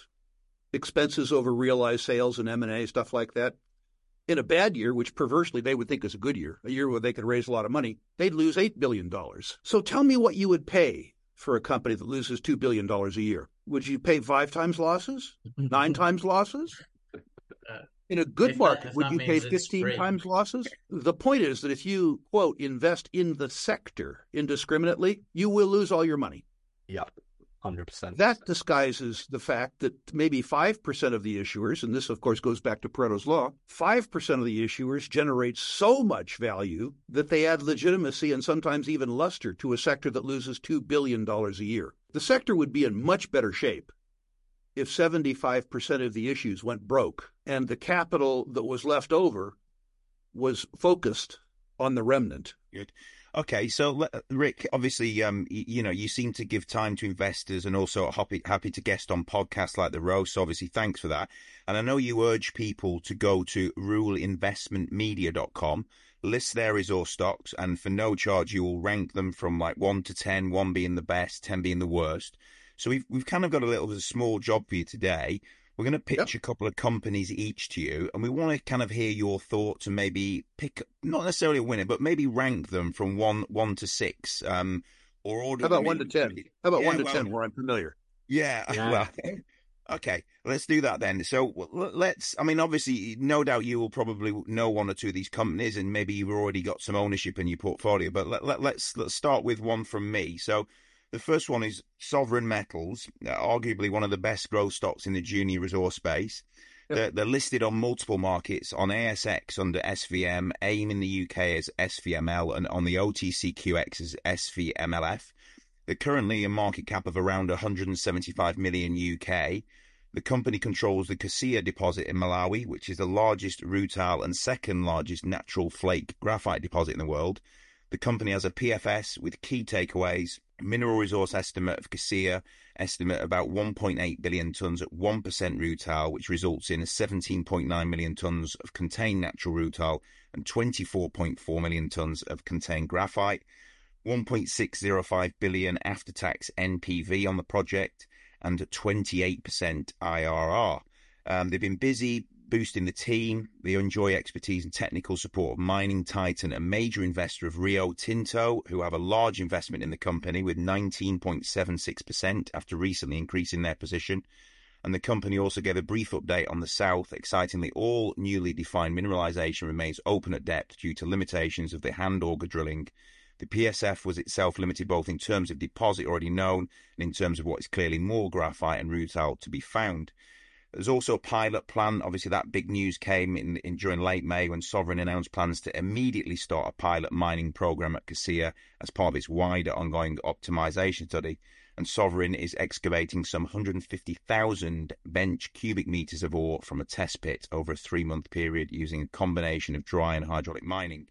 Speaker 5: Expenses over realized sales and M&A, stuff like that. In a bad year, which perversely they would think is a good year, a year where they could raise a lot of money, they'd lose $8 billion. So tell me what you would pay for a company that loses $2 billion a year. Would you pay 5 times losses? 9 times losses? In a good market, would you pay 15 times losses? The point is that if you, quote, invest in the sector indiscriminately, you will lose all your money.
Speaker 4: Yeah. 100%.
Speaker 5: That disguises the fact that maybe 5% of the issuers, and this, of course, goes back to Pareto's law, 5% of the issuers generate so much value that they add legitimacy and sometimes even luster to a sector that loses $2 billion a year. The sector would be in much better shape if 75% of the issues went broke and the capital that was left over was focused on the remnant.
Speaker 2: Good. Okay, so Rick, obviously, you seem to give time to investors and also happy to guest on podcasts like The Roast. So obviously, thanks for that. And I know you urge people to go to ruleinvestmentmedia.com, list their resource stocks, and for no charge, you will rank them from like 1 to 10, 1 being the best, 10 being the worst. So we've kind of got a small job for you today. We're going to pitch a couple of companies each to you, and we want to kind of hear your thoughts and maybe pick, not necessarily a winner, but maybe rank them from 1 to 6. Or order.
Speaker 5: How about 1 to 10? How about 1 to 10 where I'm familiar?
Speaker 2: Yeah. Well, okay, let's do that then. So obviously, no doubt you will probably know 1 or 2 of these companies, and maybe you've already got some ownership in your portfolio, but let's start with one from me. So the first one is Sovereign Metals, arguably one of the best growth stocks in the junior resource space. Yep. They're listed on multiple markets, on ASX under SVM, AIM in the UK as SVML, and on the OTCQX as SVMLF. They're currently a market cap of around 175 million UK. The company controls the Kasia deposit in Malawi, which is the largest rutile and second largest natural flake graphite deposit in the world. The company has a PFS with key takeaways. Mineral resource estimate of Kasia, estimate about 1.8 billion tonnes at 1% rutile, which results in 17.9 million tonnes of contained natural rutile and 24.4 million tonnes of contained graphite. 1.605 billion after-tax NPV on the project and 28% IRR. They've been busy boosting the team. They enjoy expertise and technical support of Mining Titan, a major investor of Rio Tinto, who have a large investment in the company with 19.76% after recently increasing their position. And the company also gave a brief update on the south. Excitingly, all newly defined mineralization remains open at depth due to limitations of the hand auger drilling. The PSF was itself limited both in terms of deposit already known and in terms of what is clearly more graphite and rutile to be found. There's also a pilot plan. Obviously, that big news came in during late May when Sovereign announced plans to immediately start a pilot mining program at Kasia as part of its wider ongoing optimization study. And Sovereign is excavating some 150,000 bench cubic meters of ore from a test pit over a 3-month period using a combination of dry and hydraulic mining.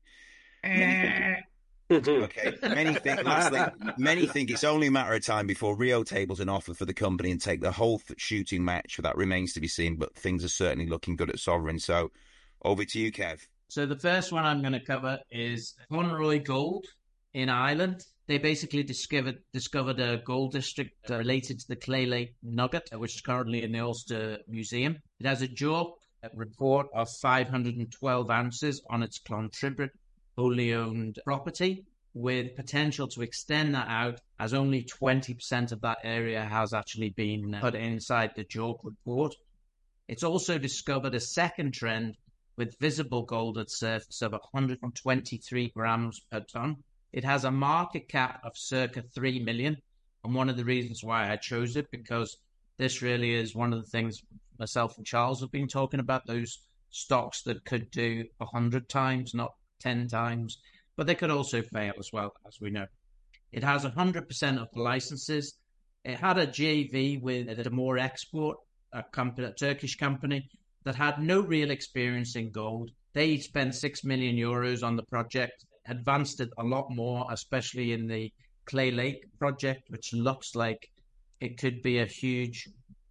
Speaker 2: Okay. Many think it's only a matter of time before Rio tables an offer for the company and take the whole shooting match. That remains to be seen, but things are certainly looking good at Sovereign. So over to you, Kev.
Speaker 3: So the first one I'm going to cover is Conroy Gold in Ireland. They basically discovered a gold district related to the Clay Lake Nugget, which is currently in the Ulster Museum. It has a JORC report of 512 ounces on its Clontribrit wholly owned property, with potential to extend that out, as only 20% of that area has actually been put inside the JORC report. It's also discovered a second trend with visible gold at surface of 123 grams per ton. It has a market cap of circa 3 million. And one of the reasons why I chose it, because this really is one of the things myself and Charles have been talking about, those stocks that could do 100 times, not 10 times, but they could also fail as well, as we know. It has 100% of the licenses. It had a JV with Damor Export, a Turkish company that had no real experience in gold. They spent 6 million euros on the project, advanced it a lot more, especially in the Clay Lake project, which looks like it could be a huge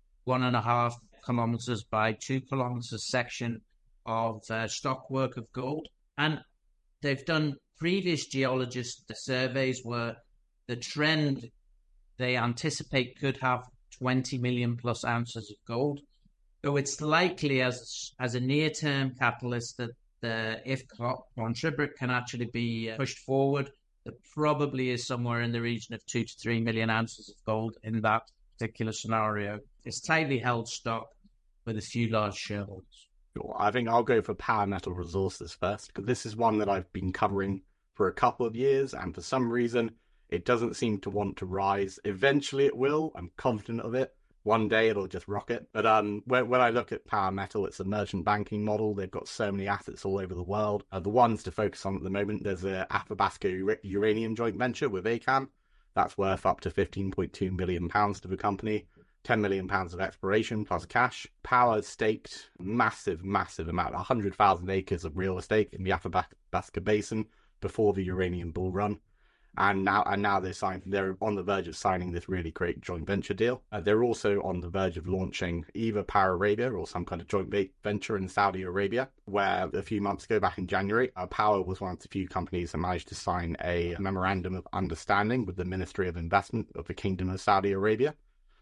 Speaker 3: 1.5 kilometers by 2 kilometers section of stockwork of gold. And they've done previous geologist surveys where the trend they anticipate could have 20 million plus ounces of gold. So it's likely as a near-term catalyst that if Von Tribbert can actually be pushed forward, there probably is somewhere in the region of 2 to 3 million ounces of gold in that particular scenario. It's tightly held stock with a few large shareholders.
Speaker 4: Sure. I think I'll go for Power Metal Resources first, because this is one that I've been covering for a couple of years, and for some reason, it doesn't seem to want to rise. Eventually it will. I'm confident of it. One day it'll just rocket. But when I look at Power Metal, it's a merchant banking model. They've got so many assets all over the world. The ones to focus on at the moment, there's a Athabasca uranium joint venture with ACAM. That's worth up to £15.2 million to the company. £10 million of exploration plus cash. Power staked massive amount, 100,000 acres of real estate in the Athabasca Basin before the uranium bull run. And now they're on the verge of signing this really great joint venture deal. They're also on the verge of launching either Power Arabia or some kind of joint venture in Saudi Arabia, where a few months ago, back in January, Power was one of the few companies that managed to sign a memorandum of understanding with the Ministry of Investment of the Kingdom of Saudi Arabia.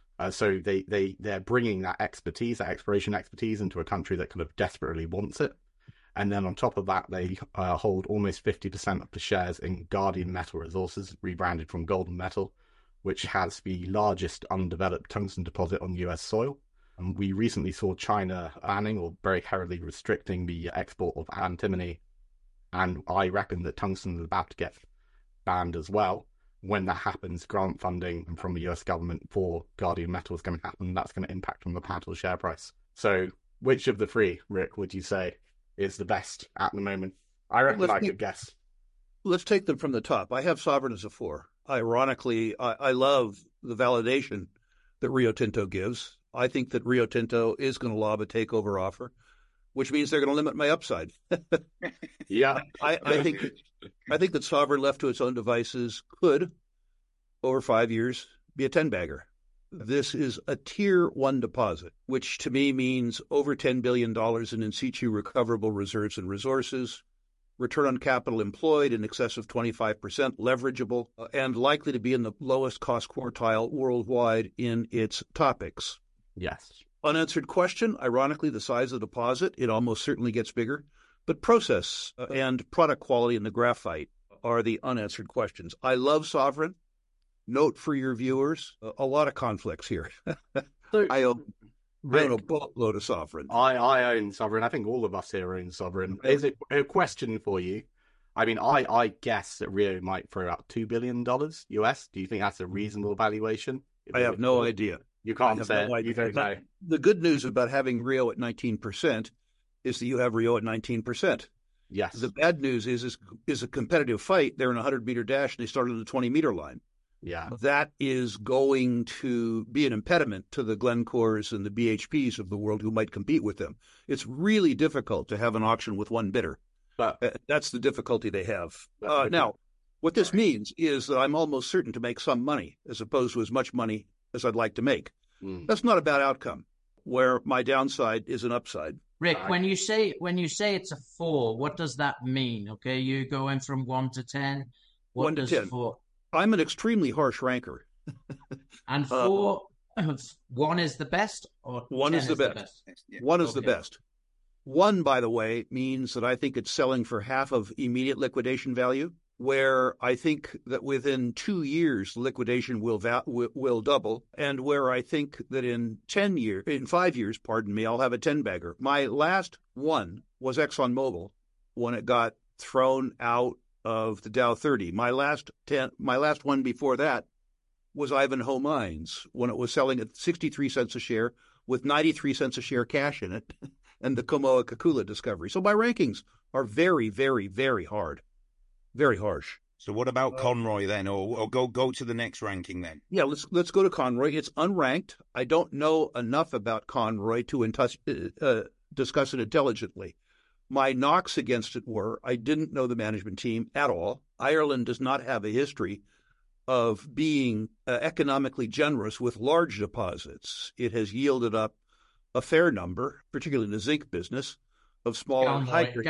Speaker 4: So they're bringing that expertise, that exploration expertise, into a country that kind of desperately wants it. And then on top of that, they hold almost 50% of the shares in Guardian Metal Resources, rebranded from Golden Metal, which has the largest undeveloped tungsten deposit on US soil. And we recently saw China banning or very heavily restricting the export of antimony. And I reckon that tungsten is about to get banned as well. When that happens, grant funding from the US government for Guardian Metal is going to happen. That's going to impact on the metal share price. So which of the three, Rick, would you say is the best at the moment? I reckon I could guess.
Speaker 5: Let's take them from the top. I have Sovereign as a 4. Ironically, I love the validation that Rio Tinto gives. I think that Rio Tinto is going to lob a takeover offer, which means they're going to limit my upside.
Speaker 4: Yeah.
Speaker 5: I think that Sovereign, left to its own devices, could, over 5 years, be a 10-bagger. This is a Tier 1 deposit, which to me means over $10 billion in situ recoverable reserves and resources, return on capital employed in excess of 25%, leverageable, and likely to be in the lowest cost quartile worldwide in its topics.
Speaker 4: Yes.
Speaker 5: Unanswered question, ironically, the size of the deposit, it almost certainly gets bigger, but process and product quality in the graphite are the unanswered questions. I love Sovereign. Note for your viewers, a lot of conflicts here. I own a boatload of Sovereign.
Speaker 4: I own Sovereign. I think all of us here own Sovereign. Is it a question for you? I mean, I guess that Rio might throw out $2 billion US. Do you think that's a reasonable valuation?
Speaker 5: I have no idea.
Speaker 4: You can't say it. You don't know.
Speaker 5: The good news about having Rio at 19% is that you have Rio at 19%.
Speaker 4: Yes.
Speaker 5: The bad news is a competitive fight. They're in a 100-meter dash, and they started on the 20-meter line.
Speaker 4: Yeah.
Speaker 5: That is going to be an impediment to the Glencores and the BHPs of the world who might compete with them. It's really difficult to have an auction with one bidder. But that's the difficulty they have. Now, what this means is that I'm almost certain to make some money as opposed to as much money as I'd like to make. That's not a bad outcome, where my downside is an upside.
Speaker 3: Rick, when you say it's a 4, what does that mean? Okay, you go in from 1 to 10. What
Speaker 5: 1 to
Speaker 3: does
Speaker 5: 10.
Speaker 3: 4?
Speaker 5: I'm an extremely harsh ranker.
Speaker 3: And 4, 1 is the best, or
Speaker 5: 1 is the best. 1 is the best. 1, by the way, means that I think it's selling for half of immediate liquidation value, where I think that within 2 years liquidation will double, and where I think that in 5 years, I'll have a 10-bagger. My last one was ExxonMobil when it got thrown out of the Dow 30. My last one before that was Ivanhoe Mines when it was selling at 63 cents a share with 93 cents a share cash in it, and the Kamoa-Kakula discovery. So my rankings are very, very, very hard, very harsh.
Speaker 2: So what about Conroy then, or go to the next ranking then?
Speaker 5: Yeah, let's go to Conroy. It's unranked. I don't know enough about Conroy to discuss it intelligently. My knocks against it were I didn't know the management team at all. Ireland does not have a history of being economically generous with large deposits. It has yielded up a fair number, particularly in the zinc business, of smaller high-grade.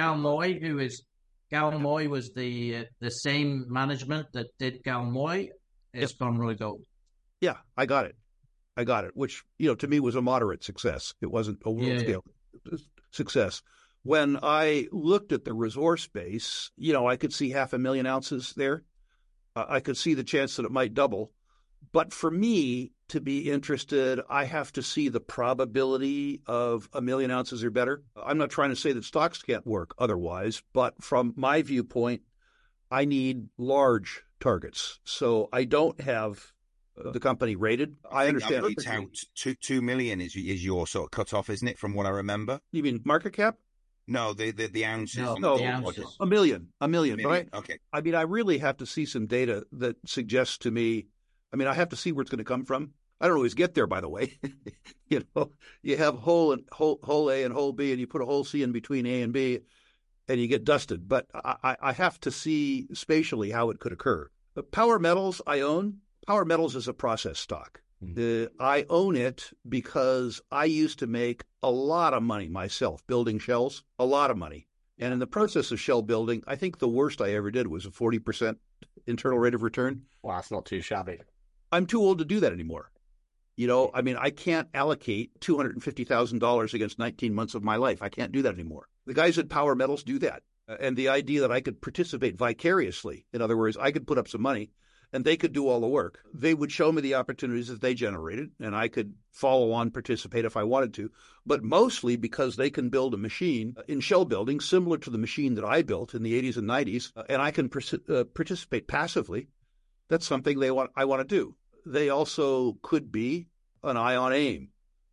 Speaker 3: Galmoy was the same management that did Galmoy as Conroy Gold.
Speaker 5: Yeah, I got it, which, to me was a moderate success. It wasn't a world-scale success. When I looked at the resource base, I could see 500,000 ounces there. I could see the chance that it might double. But for me to be interested, I have to see the probability of 1 million ounces or better. I'm not trying to say that stocks can't work otherwise, but from my viewpoint, I need large targets. So I don't have the company rated. I understand.
Speaker 2: It's out 2 million is your sort of cutoff, isn't it? From what I remember.
Speaker 5: You mean market cap?
Speaker 2: No, the ounces.
Speaker 3: No, the ounces.
Speaker 5: A million. But
Speaker 2: okay.
Speaker 5: I mean, I really have to see some data that suggests to me. I mean, I have to see where it's going to come from. I don't always get there, by the way. You have hole A and hole B, and you put a hole C in between A and B, and you get dusted. But I have to see spatially how it could occur. Power Metals I own. Power Metals is a process stock. I own it because I used to make a lot of money myself building shells, a lot of money. And in the process of shell building, I think the worst I ever did was a 40% internal rate of return.
Speaker 4: Wow, that's not too shabby.
Speaker 5: I'm too old to do that anymore. I mean, I can't allocate $250,000 against 19 months of my life. I can't do that anymore. The guys at Power Metals do that. And the idea that I could participate vicariously, in other words, I could put up some money and they could do all the work. They would show me the opportunities that they generated, and I could follow on, participate if I wanted to, but mostly because they can build a machine in shell building similar to the machine that I built in the 80s and 90s, and I can participate passively. That's something I want to do. They also could be an eye on AIM.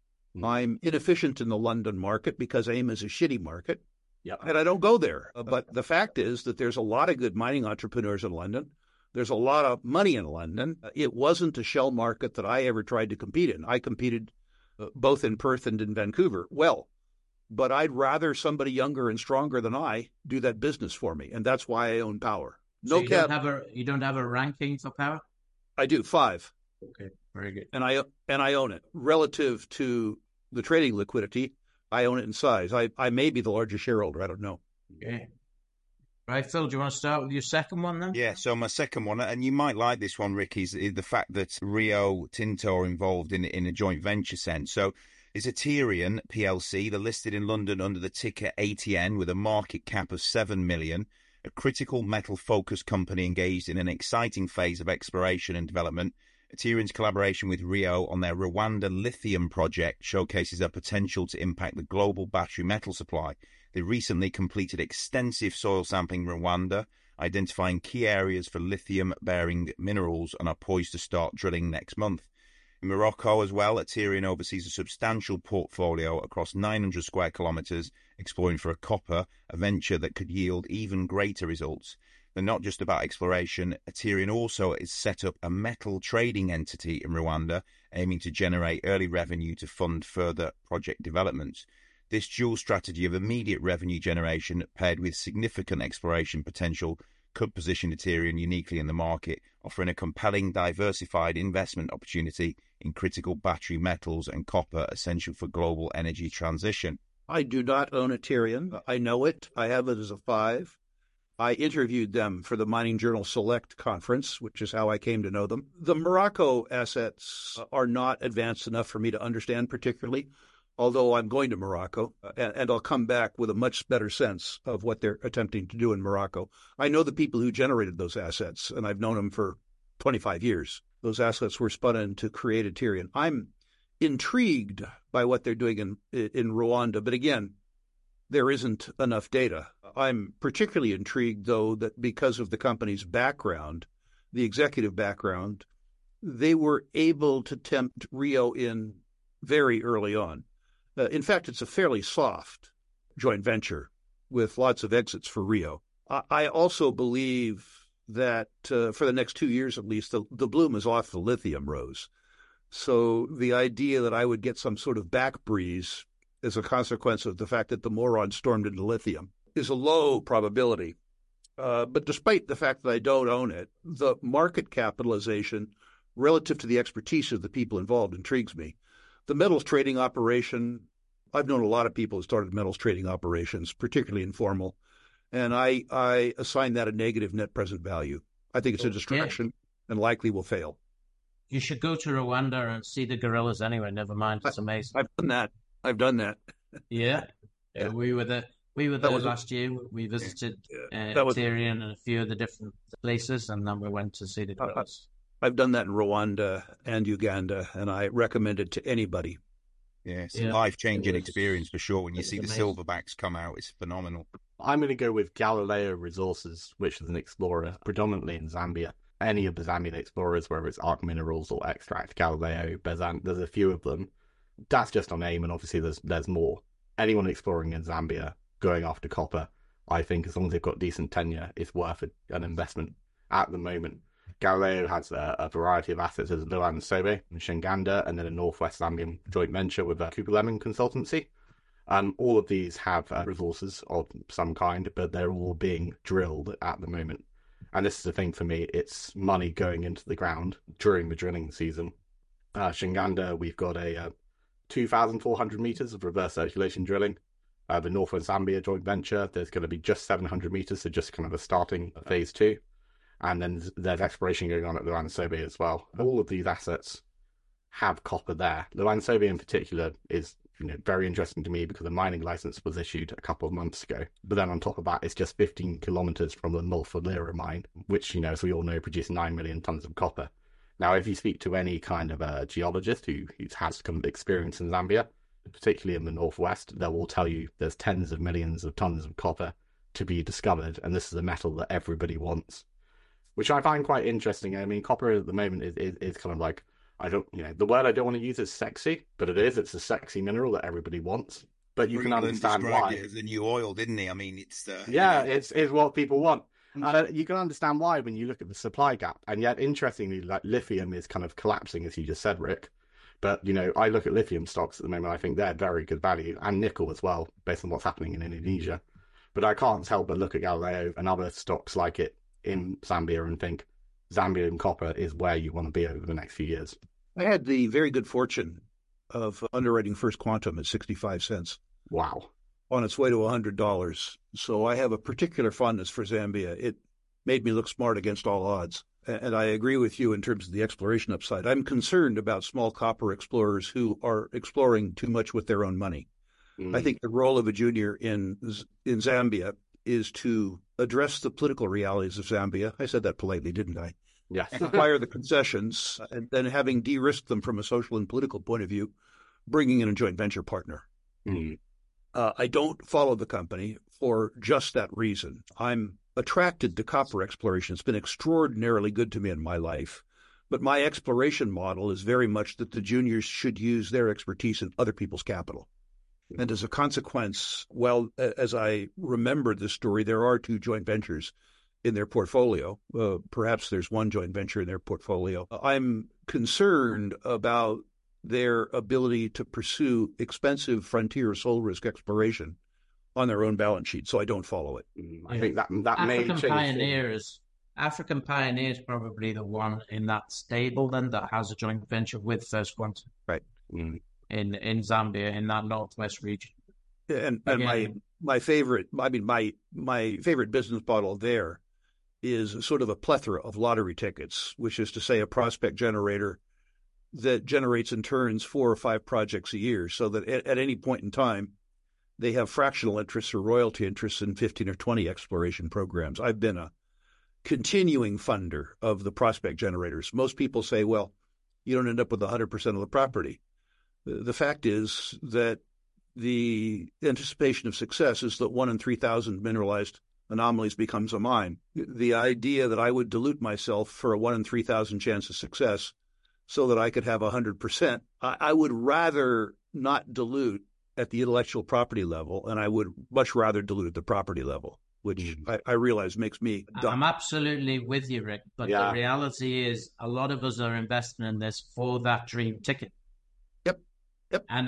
Speaker 5: I'm inefficient in the London market because AIM is a shitty market, and I don't go there. But the fact is that there's a lot of good mining entrepreneurs in London. There's a lot of money in London. It wasn't a shell market that I ever tried to compete in. I competed both in Perth and in Vancouver. Well, but I'd rather somebody younger and stronger than I do that business for me, and that's why I own Power.
Speaker 3: So you don't have a ranking for Power?
Speaker 5: I do 5.
Speaker 3: Okay, very good.
Speaker 5: And I own it relative to the trading liquidity. I own it in size. I may be the largest shareholder. I don't know.
Speaker 3: Okay. Right, Phil, do you want to start with your second one then?
Speaker 2: Yeah, so my second one, and you might like this one, Rick, is the fact that Rio Tinto are involved in a joint venture sense. So it's Aterian PLC. They're listed in London under the ticker ATN with a market cap of 7 million, a critical metal-focused company engaged in an exciting phase of exploration and development. Aterian's collaboration with Rio on their Rwanda lithium project showcases their potential to impact the global battery metal supply. They recently completed extensive soil sampling in Rwanda, identifying key areas for lithium-bearing minerals, and are poised to start drilling next month. In Morocco as well, Aterian oversees a substantial portfolio across 900 square kilometres, exploring for a copper, a venture that could yield even greater results. They're not just about exploration. Aterian also has set up a metal trading entity in Rwanda, aiming to generate early revenue to fund further project developments. This dual strategy of immediate revenue generation paired with significant exploration potential could position Aterian uniquely in the market, offering a compelling, diversified investment opportunity in critical battery metals and copper essential for global energy transition.
Speaker 5: I do not own Aterian. I know it. I have it as a 5. I interviewed them for the Mining Journal Select conference, which is how I came to know them. The Morocco assets are not advanced enough for me to understand particularly, although I'm going to Morocco, and I'll come back with a much better sense of what they're attempting to do in Morocco. I know the people who generated those assets, and I've known them for 25 years. Those assets were spun in to create Aterian. I'm intrigued by what they're doing in Rwanda, but again, there isn't enough data. I'm particularly intrigued, though, that because of the company's background, the executive background, they were able to tempt Rio in very early on. In fact, it's a fairly soft joint venture. with lots of exits for Rio. I also believe that for the next 2 years at least, the bloom is off the lithium rose. So the idea that I would get some sort of back breeze as a consequence of the fact that the moron stormed into lithium is a low probability. But despite the fact that I don't own it, the market capitalization relative to the expertise of the people involved intrigues me. The metals trading operation, I've known a lot of people who started metals trading operations, particularly informal, and I assign that a negative net present value. I think it's a distraction and likely will fail.
Speaker 3: You should go to Rwanda and see the gorillas anyway. Never mind, it's amazing.
Speaker 5: I've done that.
Speaker 3: Yeah. We were there last year. We visited Tyrian and a few of the different places, and then we went to see the gorillas.
Speaker 5: I've done that in Rwanda and Uganda, and I recommend it to anybody.
Speaker 2: Yeah, it's a life-changing experience for sure. When you see the silverbacks come out, it's phenomenal.
Speaker 4: I'm going to go with Galileo Resources, which is an explorer predominantly in Zambia. Any of the Zambian explorers, whether it's Arc Minerals or Extract, Galileo, Bezant, there's a few of them. That's just on AIM, and obviously there's more. Anyone exploring in Zambia going after copper, I think as long as they've got decent tenure, it's worth an investment at the moment. Galileo has a variety of assets as Luan Sobe and Shinganda, and then a Northwest Zambian joint venture with Cooper Lemon Consultancy. All of these have resources of some kind, but they're all being drilled at the moment. And this is the thing for me, it's money going into the ground during the drilling season. Shinganda, we've got a 2,400 meters of reverse circulation drilling. The Northwest Zambia joint venture, there's going to be just 700 meters, so just kind of a starting phase 2. And then there's exploration going on at Luan Sobe as well. All of these assets have copper there. Luan Sobe in particular is very interesting to me because a mining license was issued a couple of months ago. But then on top of that, it's just 15 kilometers from the Mulfalira mine, which, as we all know, produced 9 million tons of copper. Now, if you speak to any kind of a geologist who has some experience in Zambia, particularly in the Northwest, they will tell you there's tens of millions of tons of copper to be discovered, and this is a metal that everybody wants, which I find quite interesting. I mean, copper at the moment is kind of like, the word I don't want to use is sexy, but it's a sexy mineral that everybody wants. But you can understand why.
Speaker 2: It as the new oil, didn't he? I mean, it's
Speaker 4: it's what people want. You can understand why when you look at the supply gap. And yet, interestingly, like lithium is kind of collapsing, as you just said, Rick. But, I look at lithium stocks at the moment, I think they're very good value, and nickel as well, based on what's happening in Indonesia. But I can't help but look at Galileo and other stocks like it in Zambia and think Zambian copper is where you want to be over the next few years.
Speaker 5: I had the very good fortune of underwriting First Quantum at 65 cents.
Speaker 4: Wow.
Speaker 5: On its way to $100. So I have a particular fondness for Zambia. It made me look smart against all odds. And I agree with you in terms of the exploration upside. I'm concerned about small copper explorers who are exploring too much with their own money. I think the role of a junior in Zambia is to address the political realities of Zambia. I said that politely, didn't I?
Speaker 4: Yes.
Speaker 5: Acquire the concessions, and then having de-risked them from a social and political point of view, bringing in a joint venture partner. I don't follow the company for just that reason. I'm attracted to copper exploration. It's been extraordinarily good to me in my life. But my exploration model is very much that the juniors should use their expertise in other people's capital. And as a consequence, well, as I remember the story, there are 2 joint ventures in their portfolio. Perhaps there's 1 joint venture in their portfolio. I'm concerned about their ability to pursue expensive frontier sole risk exploration on their own balance sheet, so I don't follow it.
Speaker 4: I think that may change.
Speaker 3: African Pioneer is probably the one in that stable then that has a joint venture with First Quantum.
Speaker 5: Right.
Speaker 3: In Zambia, in that northwest region.
Speaker 5: And my favorite business model there is sort of a plethora of lottery tickets, which is to say a prospect generator that generates and turns 4 or 5 projects a year, so that at any point in time, they have fractional interests or royalty interests in 15 or 20 exploration programs. I've been a continuing funder of the prospect generators. Most people say, well, you don't end up with 100% of the property. The fact is that the anticipation of success is that 1 in 3,000 mineralized anomalies becomes a mine. The idea that I would dilute myself for a 1 in 3,000 chance of success so that I could have 100%, I would rather not dilute at the intellectual property level, and I would much rather dilute at the property level, which I realize makes me dumb.
Speaker 3: I'm absolutely with you, Rick. But the reality is a lot of us are investing in this for that dream ticket.
Speaker 5: Yep.
Speaker 3: And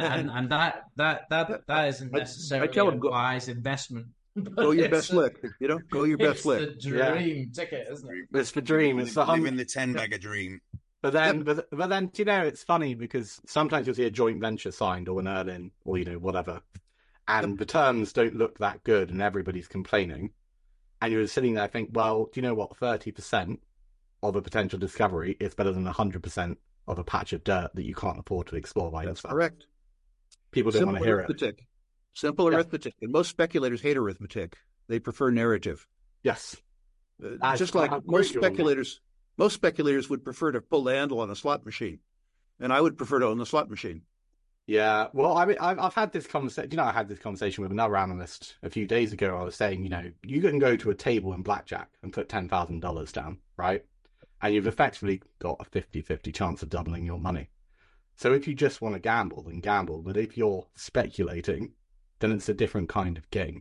Speaker 3: that isn't necessarily a wise investment.
Speaker 5: Go your best lick, go your best lick.
Speaker 3: It's the dream ticket, isn't it?
Speaker 4: It's the dream. It's the
Speaker 2: living the 10-bagger dream.
Speaker 4: But then, it's funny because sometimes you'll see a joint venture signed or an earn-in or, whatever, and the terms don't look that good and everybody's complaining. And you're sitting there think, well, do you know what? 30% of a potential discovery is better than 100% of a patch of dirt that you can't afford to explore by yourself.
Speaker 5: That's correct.
Speaker 4: People don't want to hear it.
Speaker 5: Simple arithmetic. And most speculators hate arithmetic. They prefer narrative.
Speaker 4: Yes.
Speaker 5: Just like most speculators would prefer to pull the handle on a slot machine. And I would prefer to own the slot machine.
Speaker 4: Yeah. Well, I mean, I've had this conversation. I had this conversation with another analyst a few days ago. I was saying, you can go to a table in blackjack and put $10,000 down, right? And you've effectively got a 50-50 chance of doubling your money. So if you just want to gamble, then gamble. But if you're speculating, then it's a different kind of game.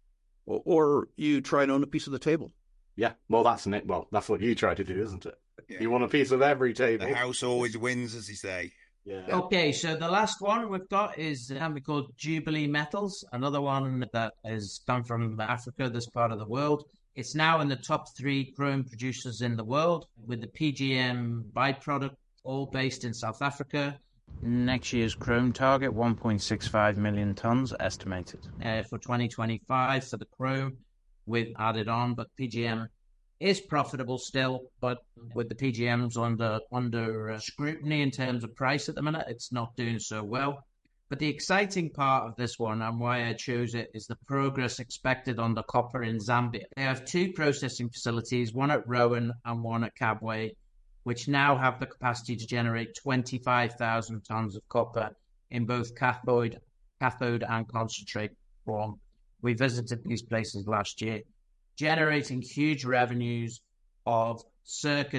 Speaker 5: Or you try and own a piece of the table.
Speaker 4: Yeah, well, that's what you try to do, isn't it? Yeah. You want a piece of every table.
Speaker 2: The house always wins, as you say.
Speaker 4: Yeah.
Speaker 3: Okay, so the last one we've got is a company called Jubilee Metals, another one that has come from Africa, this part of the world. It's now in the top 3 chrome producers in the world, with the PGM byproduct all based in South Africa. Next year's chrome target, 1.65 million tons estimated for 2025 for the chrome with added on, but PGM is profitable still, but with the PGMs under scrutiny in terms of price at the minute, it's not doing so well. But the exciting part of this one, and why I chose it, is the progress expected on the copper in Zambia. They have 2 processing facilities, one at Rowan and one at Kabwe, which now have the capacity to generate 25,000 tons of copper in both cathode and concentrate form. We visited these places last year, generating huge revenues of circa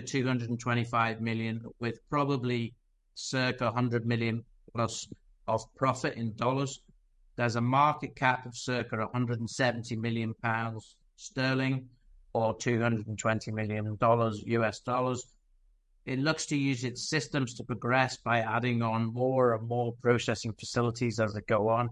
Speaker 3: 225 million, with probably circa 100 million plus of profit in dollars. There's a market cap of circa 170 million pounds sterling, or $220 million US dollars. It looks to use its systems to progress by adding on more and more processing facilities as they go on.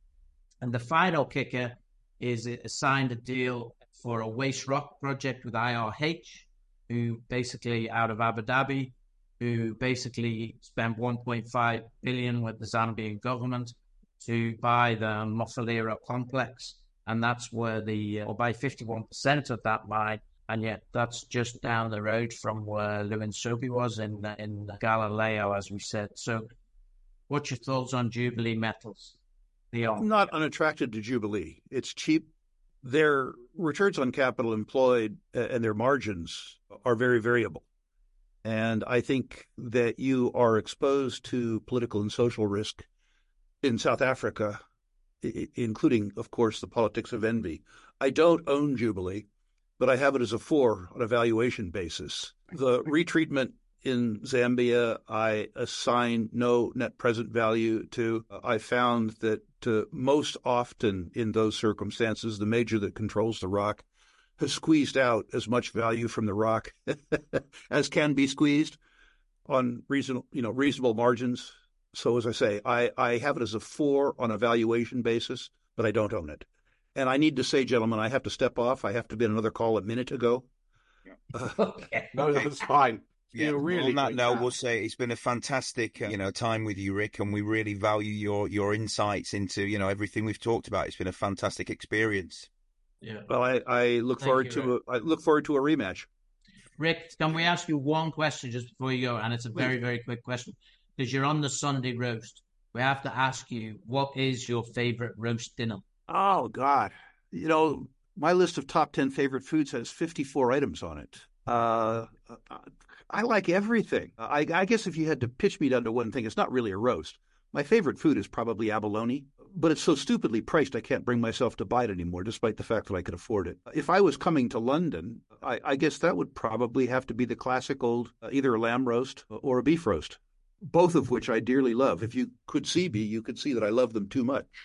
Speaker 3: And the final kicker is it signed a deal for a waste rock project with IRH, who basically out of Abu Dhabi, who basically spent 1.5 billion with the Zambian government to buy the Mofalira complex. And that's where or buy 51% of that mine. And yet that's just down the road from where Lewinsobi was in Galileo, as we said. So what's your thoughts on Jubilee Metals, Leon?
Speaker 5: I'm not unattracted to Jubilee. It's cheap. Their returns on capital employed and their margins are very variable. And I think that you are exposed to political and social risk in South Africa, including, of course, the politics of envy. I don't own Jubilee, but I have it as a 4 on a valuation basis. The retreatment in Zambia, I assign no net present value to. I found that most often in those circumstances, the major that controls the rock has squeezed out as much value from the rock as can be squeezed on reasonable margins. So as I say, I have it as a 4 on a valuation basis, but I don't own it. And I need to say, gentlemen, I have to step off. I have to be in another call a minute ago.
Speaker 3: Okay.
Speaker 4: No, that's fine.
Speaker 2: Yeah, really. On that note, we'll say it's been a fantastic, time with you, Rick, and we really value your insights into, everything we've talked about. It's been a fantastic experience.
Speaker 3: Yeah.
Speaker 5: Well, I look forward to a rematch.
Speaker 3: Rick, can we ask you one question just before you go? And it's a very, very quick question, because you're on the Sunday roast. We have to ask you, what is your favorite roast dinner?
Speaker 5: Oh God, my list of top 10 favorite foods has 54 items on it. I like everything. I guess if you had to pitch me down to one thing, it's not really a roast. My favorite food is probably abalone, but it's so stupidly priced I can't bring myself to buy it anymore, despite the fact that I could afford it. If I was coming to London, I guess that would probably have to be the classic old either a lamb roast or a beef roast. both of which I dearly love. If you could see me, you could see that I love them too much.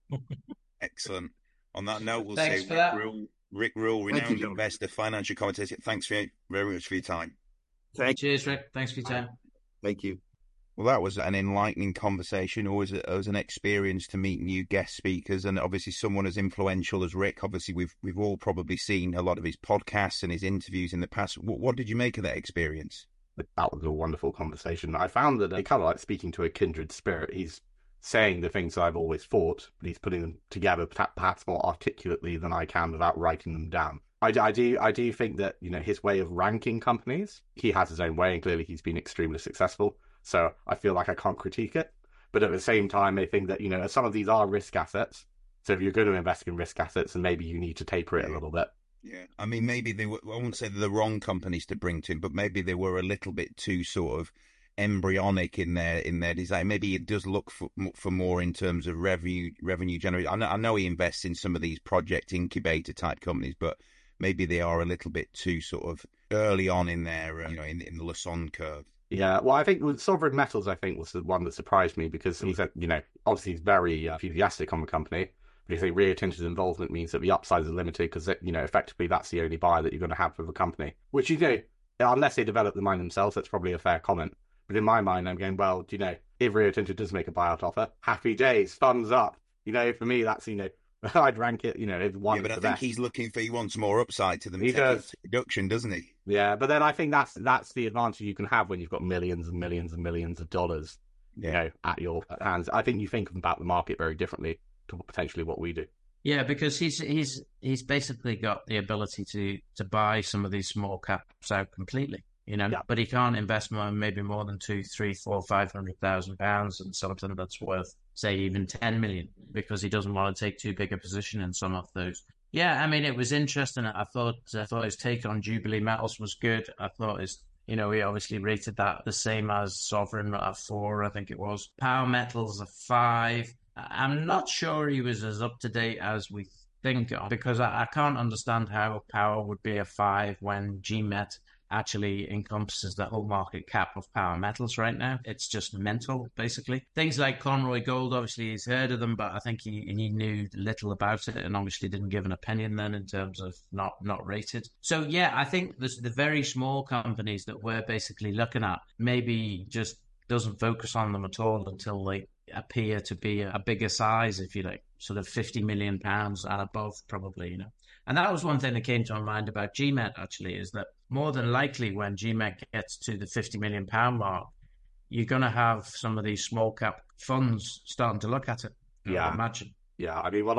Speaker 2: Excellent. On that note, we'll
Speaker 3: Thanks
Speaker 2: say
Speaker 3: for that.
Speaker 2: Rick Rule, renowned
Speaker 5: you,
Speaker 2: investor, financial commentator. Thanks very much for your time.
Speaker 3: Cheers, Rick. Thanks for your time.
Speaker 5: Thank you.
Speaker 2: Well, that was an enlightening conversation. Always an experience to meet new guest speakers, and obviously someone as influential as Rick. Obviously, we've all probably seen a lot of his podcasts and his interviews in the past. What did you make of that experience?
Speaker 4: That was a wonderful conversation. I found that it kind of like speaking to a kindred spirit. He's saying the things that I've always thought, but he's putting them together perhaps more articulately than I can without writing them down. I do think that, you know, his way of ranking companies, he has his own way, and clearly he's been extremely successful. So I feel like I can't critique it. But at the same time, I think that, you know, some of these are risk assets. So if you're going to invest in risk assets, then maybe you need to taper it a little bit.
Speaker 2: Yeah, I mean, maybe they were, I won't say they're the wrong companies to bring to him, but maybe they were a little bit too sort of embryonic in their design. Maybe it does look for more in terms of revenue generation. I know he invests in some of these project incubator type companies, but maybe they are a little bit too sort of early on in their, you know, in the Lassonde curve.
Speaker 4: Yeah, well, I think with Sovereign Metals, I think was the one that surprised me because he said, you know, obviously he's very enthusiastic on the company, but he said Rio Tinto's involvement means that the upsides are limited because, you know, effectively that's the only buyer that you're going to have for the company. Which, you know, unless they develop the mine themselves, that's probably a fair comment. But in my mind, I'm going, well, you know, if Rio Tinto does make a buyout offer, happy days, thumbs up. You know, for me, that's, you know, I'd rank it, you know, if one.
Speaker 2: Yeah, but I think he's looking for, he wants more upside to them.
Speaker 4: He does.
Speaker 2: Production, doesn't he?
Speaker 4: Yeah, but then I think that's the advantage you can have when you've got millions and millions and millions of dollars, you know, at your hands. I think you think about the market very differently to potentially what we do.
Speaker 3: Yeah, because he's basically got the ability to buy some of these small caps out completely, you know. Yeah. But he can't invest maybe more than £200,000, £300,000, £500,000 in something that's worth, say, even 10 million, because he doesn't want to take too big a position in some of those. Yeah, I mean, it was interesting. I thought his take on Jubilee Metals was good. I thought you know, he obviously rated that the same as Sovereign at 4, I think it was. Power Metals a 5. I'm not sure he was as up to date as we think, because I can't understand how Power would be a 5 when GMET actually encompasses the whole market cap of Power Metals right now. It's just mental, basically. Things like Conroy Gold, obviously he's heard of them, but I think he knew little about it and obviously didn't give an opinion then in terms of not rated. So yeah, I think the very small companies that we're basically looking at maybe just doesn't focus on them at all until they appear to be a bigger size, if you like, sort of £50 million and above, probably, you know. And that was one thing that came to my mind about GMET, actually, is that more than likely when GMET gets to the £50 million mark, you're going to have some of these small cap funds starting to look at it.
Speaker 4: Yeah.
Speaker 3: I imagine.
Speaker 4: Yeah, I mean, well,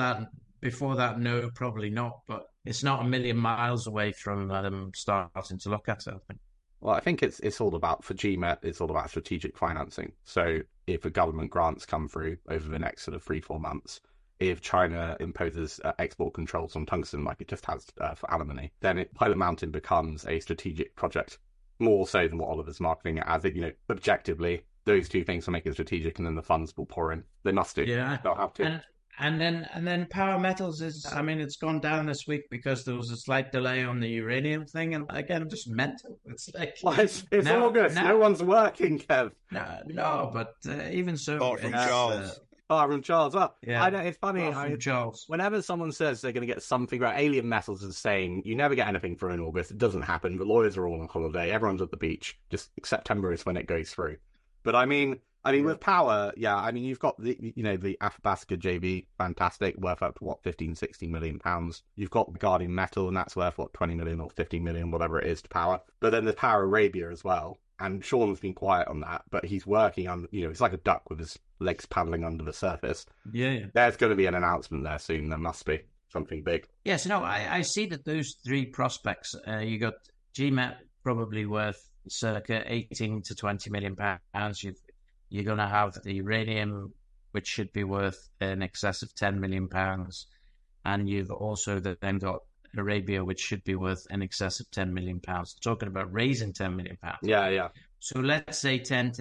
Speaker 3: before that, no, probably not. But it's not a million miles away from them starting to look at it, I think.
Speaker 4: Well, I think it's all about, for GMET, it's all about strategic financing. So if the government grants come through over the next sort of 3-4 months, if China imposes export controls on tungsten like it just has for antimony, then Pilot Mountain becomes a strategic project, more so than what Oliver's marketing it as. You know, objectively, those two things will make it strategic, and then the funds will pour in. They must do.
Speaker 3: Yeah,
Speaker 4: they'll have to.
Speaker 3: And then Power Metals it's gone down this week because there was a slight delay on the uranium thing, and again, just mental. It's like,
Speaker 4: well, it's August. No one's working, Kev.
Speaker 3: No, but even so,
Speaker 2: from Charles.
Speaker 4: From Charles. Oh,
Speaker 3: yeah.
Speaker 4: I know, it's funny.
Speaker 3: Charles.
Speaker 4: Whenever someone says they're going to get something right, Alien Metals is saying you never get anything through in August. It doesn't happen. The lawyers are all on holiday. Everyone's at the beach. Just September is when it goes through. But I mean, with Power, yeah, I mean, you've got the Athabasca JV, fantastic, worth up to what, 15-16 million pounds. You've got Guardian Metal, and that's worth what, 20 million or 15 million, whatever it is, to Power. But then there's Power Arabia as well. And Sean's been quiet on that, but he's working on, it's like a duck with his legs paddling under the surface.
Speaker 3: Yeah.
Speaker 4: There's going to be an announcement there soon. There must be something big.
Speaker 3: Yes, no, I see that those 3 prospects, you got GMET probably worth circa 18 to 20 million pounds. You're going to have the uranium, which should be worth in excess of 10 million pounds. And you've also then got Arabia, which should be worth in excess of 10 million pounds. Talking about raising 10 million pounds.
Speaker 4: Yeah.
Speaker 3: So let's say 10,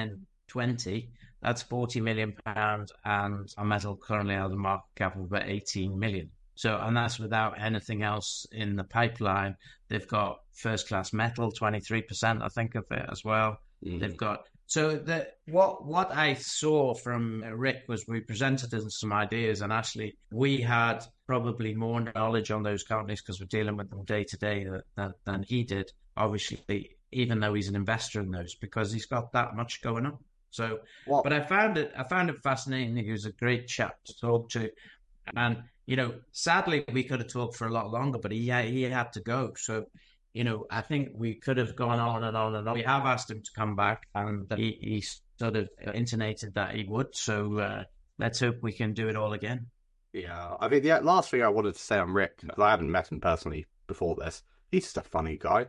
Speaker 3: 20. That's 40 million pounds, and our metal currently has a market cap of about 18 million. So, and that's without anything else in the pipeline. They've got First Class Metal, 23%, I think, of it as well. Mm-hmm. They've got So what I saw from Rick was we presented him some ideas, and actually we had probably more knowledge on those companies because we're dealing with them day to day than he did. Obviously, even though he's an investor in those, because he's got that much going on. So, but I found it fascinating. He was a great chap to talk to, and sadly we could have talked for a lot longer, but he had to go. So. I think we could have gone on and on and on. We have asked him to come back, and he sort of intimated that he would. So let's hope we can do it all again.
Speaker 4: Yeah, I mean, the last thing I wanted to say on Rick, because I haven't met him personally before this, he's just a funny guy.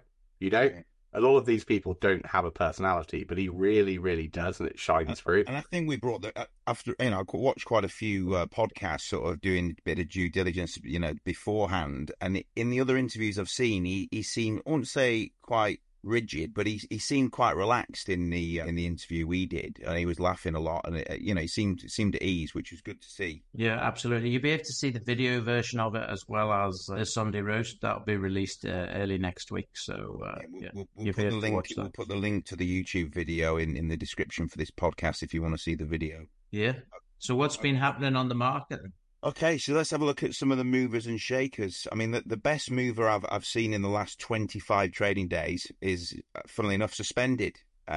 Speaker 4: A lot of these people don't have a personality, but he really, really does, and it shines through.
Speaker 2: And I think we brought after I watched quite a few podcasts, sort of doing a bit of due diligence, beforehand. And in the other interviews I've seen, he seemed, I wouldn't say quite rigid, but he seemed quite relaxed in the interview we did, and he was laughing a lot, and he seemed at ease, which was good to see.
Speaker 3: Yeah, absolutely. You'll be able to see the video version of it as well as the Sunday roast. That'll be released early next week. So
Speaker 2: we'll put the link to the YouTube video in the description for this podcast if you want to see the video.
Speaker 3: Yeah. So what's been happening on the market?
Speaker 2: Okay, so let's have a look at some of the movers and shakers. I mean, the best mover I've seen in the last 25 trading days is, funnily enough, suspended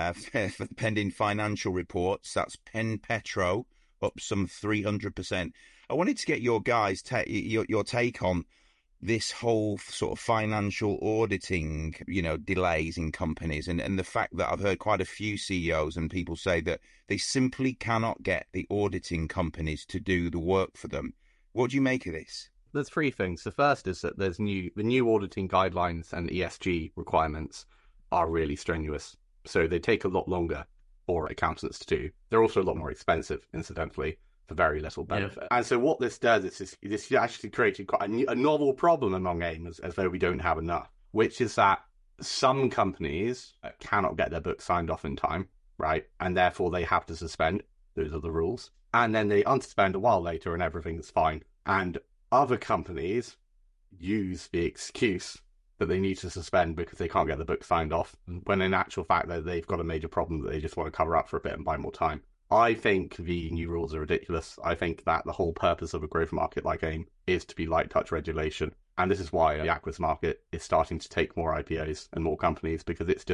Speaker 2: for pending financial reports. That's Penn Petro, up some 300%. I wanted to get your guys' your take on this whole sort of financial auditing, delays in companies, and the fact that I've heard quite a few CEOs and people say that they simply cannot get the auditing companies to do the work for them. What do you make of this?
Speaker 4: There's three things. The first is that the new auditing guidelines and ESG requirements are really strenuous. So they take a lot longer for accountants to do. They're also a lot more expensive, incidentally, for very little benefit. Yeah. And so what this does is this actually created quite a novel problem among AIM, as though we don't have enough, which is that some companies cannot get their books signed off in time, right? And therefore they have to suspend. Those are the rules. And then they unsuspend a while later and everything's fine. And other companies use the excuse that they need to suspend because they can't get the book signed off, when in actual fact they've got a major problem that they just want to cover up for a bit and buy more time. I think the new rules are ridiculous. I think that the whole purpose of a growth market like AIM is to be light touch regulation. And this is why the Aquis market is starting to take more IPOs and more companies, because it's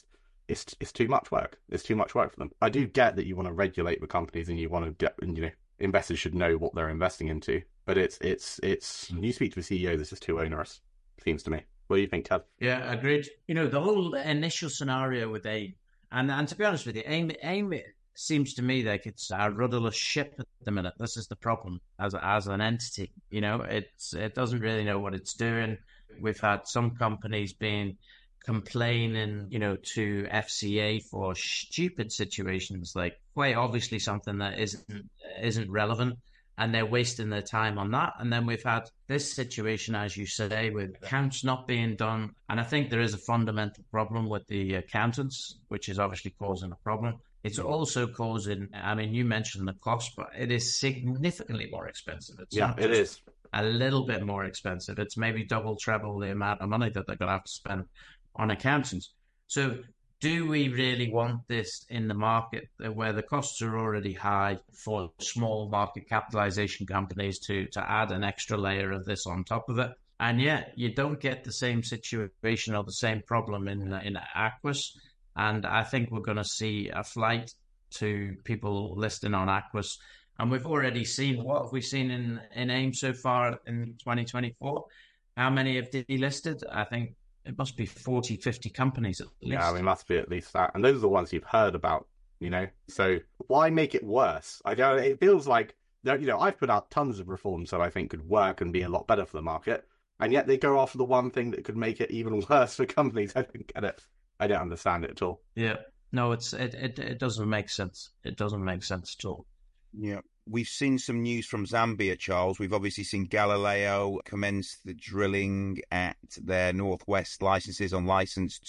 Speaker 4: too much work. It's too much work for them. I do get that you want to regulate the companies and you want to get, investors should know what they're investing into. But it's when you speak to a CEO, this is too onerous, seems to me. What do you think, Ted?
Speaker 3: Yeah, agreed. The whole initial scenario with AIM, and to be honest with you, AIM seems to me like it's a rudderless ship at the minute. This is the problem as an entity. It doesn't really know what it's doing. We've had some companies complaining, to FCA for stupid situations, like quite obviously something that isn't relevant, and they're wasting their time on that. And then we've had this situation, as you say, with accounts not being done. And I think there is a fundamental problem with the accountants, which is obviously causing a problem. It's also causing, you mentioned the cost, but it is significantly more expensive.
Speaker 4: It is
Speaker 3: a little bit more expensive. It's maybe double, treble the amount of money that they're going to have to spend on accountants. So do we really want this in the market where the costs are already high for small market capitalization companies to add an extra layer of this on top of it? And yet you don't get the same situation or the same problem in Aquis. And I think we're going to see a flight to people listing on Aquis. And we've already seen, what have we seen in AIM so far in 2024? How many have delisted? I think it must be 40, 50 companies at least.
Speaker 4: Yeah, it must be at least that. And those are the ones you've heard about, So why make it worse? It feels like, I've put out tons of reforms that I think could work and be a lot better for the market. And yet they go after the one thing that could make it even worse for companies. I don't get it. I don't understand it at all.
Speaker 3: Yeah. No, it doesn't make sense. It doesn't make sense at all.
Speaker 2: Yeah. We've seen some news from Zambia, Charles. We've obviously seen Galileo commence the drilling at their Northwest licenses on license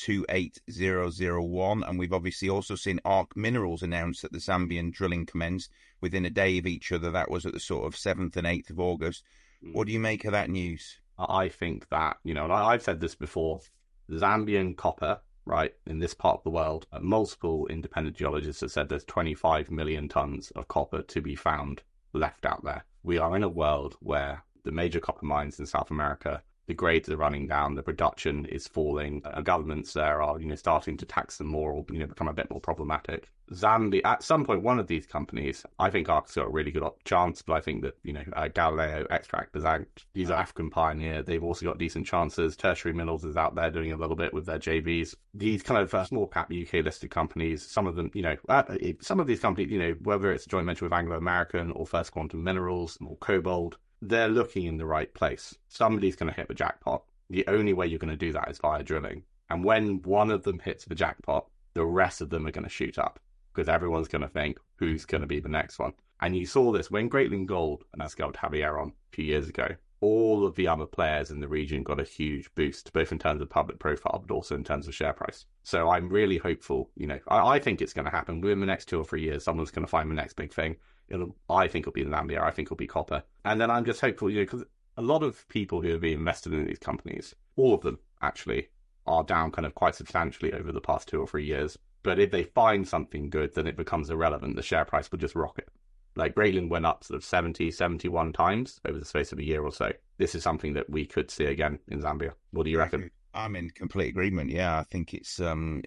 Speaker 2: 28001. And we've obviously also seen ARC Minerals announce that the Zambian drilling commenced within a day of each other. That was at the sort of 7th and 8th of August. What do you make of that news?
Speaker 4: I think that, and I've said this before, Zambian copper right, in this part of the world, multiple independent geologists have said there's 25 million tons of copper to be found left out there. We are in a world where the major copper mines in South America, the grades are running down, the production is falling, governments there are, starting to tax them more or, become a bit more problematic. Zambia, at some point, one of these companies, I think ARC's got a really good chance, but I think that, Galileo, Extract, these are African Pioneer, they've also got decent chances. Tertiary Minerals is out there doing a little bit with their JVs. These kind of small cap UK listed companies, some of them, some of these companies, whether it's a joint venture with Anglo American or First Quantum Minerals or Cobalt, they're looking in the right place. Somebody's going to hit the jackpot. The only way you're going to do that is via drilling. And when one of them hits the jackpot, the rest of them are going to shoot up because everyone's going to think, who's going to be the next one? And you saw this when Greatland Gold and Asgard Javier on a few years ago. All of the other players in the region got a huge boost, both in terms of public profile, but also in terms of share price. So I'm really hopeful. I think it's going to happen within the next 2 or 3 years. Someone's going to find the next big thing. I think it'll be Zambia. I think it'll be copper. And then I'm just hopeful, because a lot of people who have been invested in these companies, all of them actually, are down kind of quite substantially over the past 2 or 3 years. But if they find something good, then it becomes irrelevant. The share price will just rocket. Like Greatland went up sort of 70, 71 times over the space of a year or so. This is something that we could see again in Zambia. What do you reckon?
Speaker 2: I'm in complete agreement. Yeah, I think it's the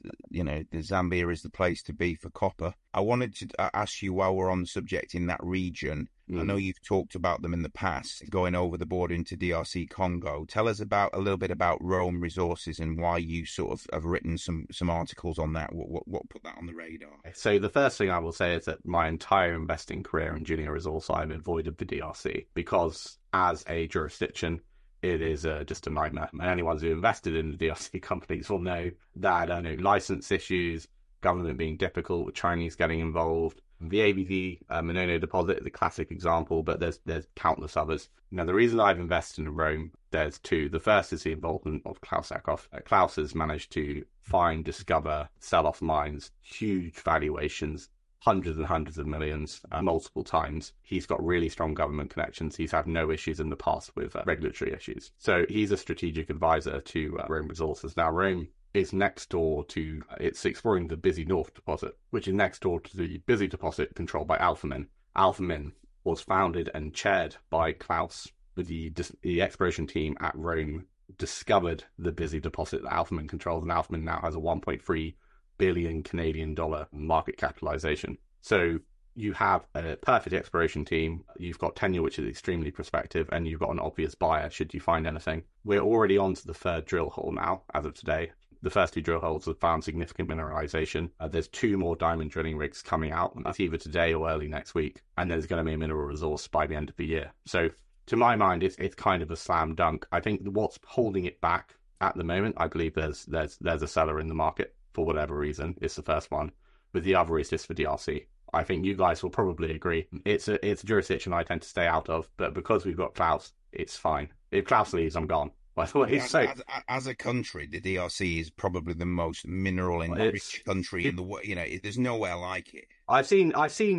Speaker 2: Zambia is the place to be for copper. I wanted to ask you, while we're on the subject in that region, I know you've talked about them in the past, going over the border into DRC Congo. Tell us a little bit about Rome Resources and why you sort of have written some articles on that. What put that on the radar?
Speaker 4: So the first thing I will say is that my entire investing career in junior resource, I've avoided the DRC because as a jurisdiction, it is just a nightmare. And anyone who invested in the DRC companies will know that license issues, government being difficult, with Chinese getting involved. The ABV Monono deposit is a classic example, but there's countless others. Now, the reason I've invested in Rome, there's two. The first is the involvement of Klaus Eckhoff. Klaus has managed to find, discover, sell off mines, huge valuations, hundreds and hundreds of millions, multiple times. He's got really strong government connections. He's had no issues in the past with regulatory issues. So he's a strategic advisor to Rome Resources. Now, Rome is next door to, it's exploring the Busy North deposit, which is next door to the Busy deposit controlled by Alphamin. Alphamin was founded and chaired by Klaus. The exploration team at Rome discovered the Busy deposit that Alphamin controls, and Alphamin now has a 1.3 billion Canadian dollar market capitalization. So you have a perfect exploration team, you've got tenure which is extremely prospective, and you've got an obvious buyer should you find anything. We're already on to the third drill hole now, as of today. The first two drill holes have found significant mineralization. There's 2 more diamond drilling rigs coming out. That's either today or early next week. And there's going to be a mineral resource by the end of the year. So to my mind, it's kind of a slam dunk. I think what's holding it back at the moment, I believe there's a seller in the market for whatever reason. It's the first one. But the other is just for DRC. I think you guys will probably agree. It's a jurisdiction I tend to stay out of. But because we've got Klaus, it's fine. If Klaus leaves, I'm gone. By the way,
Speaker 2: as a country, the DRC is probably the most mineral-enriched country in the world. There's nowhere like it.
Speaker 4: I've seen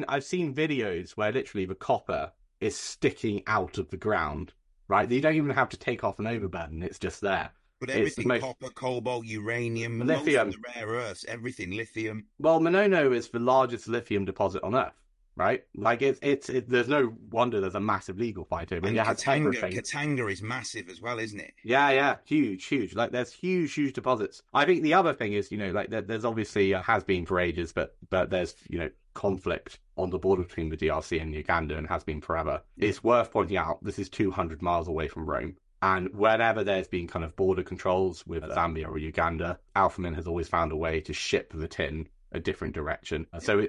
Speaker 4: videos where literally the copper is sticking out of the ground. Right, you don't even have to take off an overburden; it's just there.
Speaker 2: But everything, copper, cobalt, uranium,
Speaker 4: lithium,
Speaker 2: most of the rare earths, everything, lithium.
Speaker 4: Well, Monono is the largest lithium deposit on Earth. Right, like there's no wonder there's a massive legal fight over it.
Speaker 2: Katanga is massive as well, isn't it?
Speaker 4: Yeah, huge. Like there's huge deposits. I think the other thing is, there's obviously has been for ages, but there's conflict on the border between the DRC and Uganda and has been forever. It's worth pointing out this is 200 miles away from Rome. And whenever there's been kind of border controls with Zambia or Uganda, Alphamin has always found a way to ship the tin a different direction. So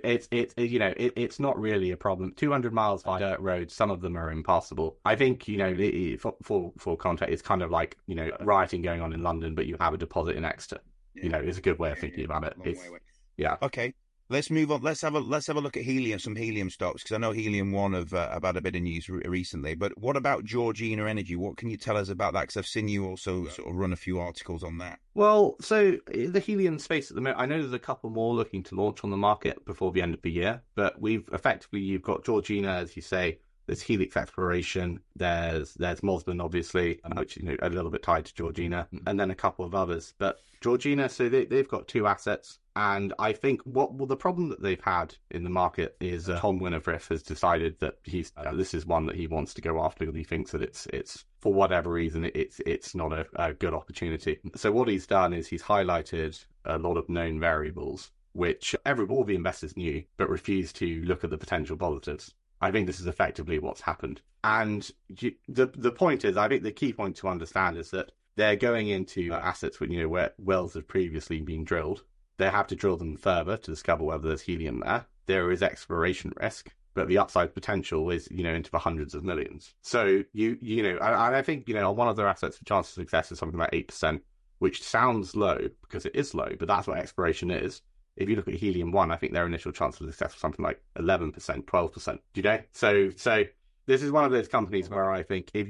Speaker 4: it's not really a problem. 200 miles by dirt roads, some of them are impassable. I think, for context, it's kind of like, rioting going on in London, but you have a deposit in Exeter. Yeah. It's a good way of thinking about it. Yeah.
Speaker 2: Okay. Let's move on. Let's have a look at helium, some helium stocks, because I know Helium One have had a bit of news recently. But what about Georgina Energy? What can you tell us about that? Because I've seen you also sort of run a few articles on that.
Speaker 4: Well, so the helium space at the moment, I know there's a couple more looking to launch on the market before the end of the year, but you've got Georgina, as you say, There's Helix Exploration, there's Mosman, obviously, which, a little bit tied to Georgina, and then a couple of others. But Georgina, so they've got 2 assets. And I think the problem that they've had in the market is Tom Winifrith has decided that this is one that he wants to go after, and he thinks that it's for whatever reason it's not a good opportunity. So what he's done is he's highlighted a lot of known variables, which all the investors knew, but refused to look at the potential positives. I think this is effectively what's happened. And the point is, I think the key point to understand is that they're going into assets where wells have previously been drilled. They have to drill them further to discover whether there's helium there. There is exploration risk, but the upside potential is, into the hundreds of millions. So, I think, on one of their assets, the chance of success is something like 8%, which sounds low because it is low, but that's what exploration is. If you look at Helium-1, I think their initial chance of success was something like 11%, 12%. So this is one of those companies where I think if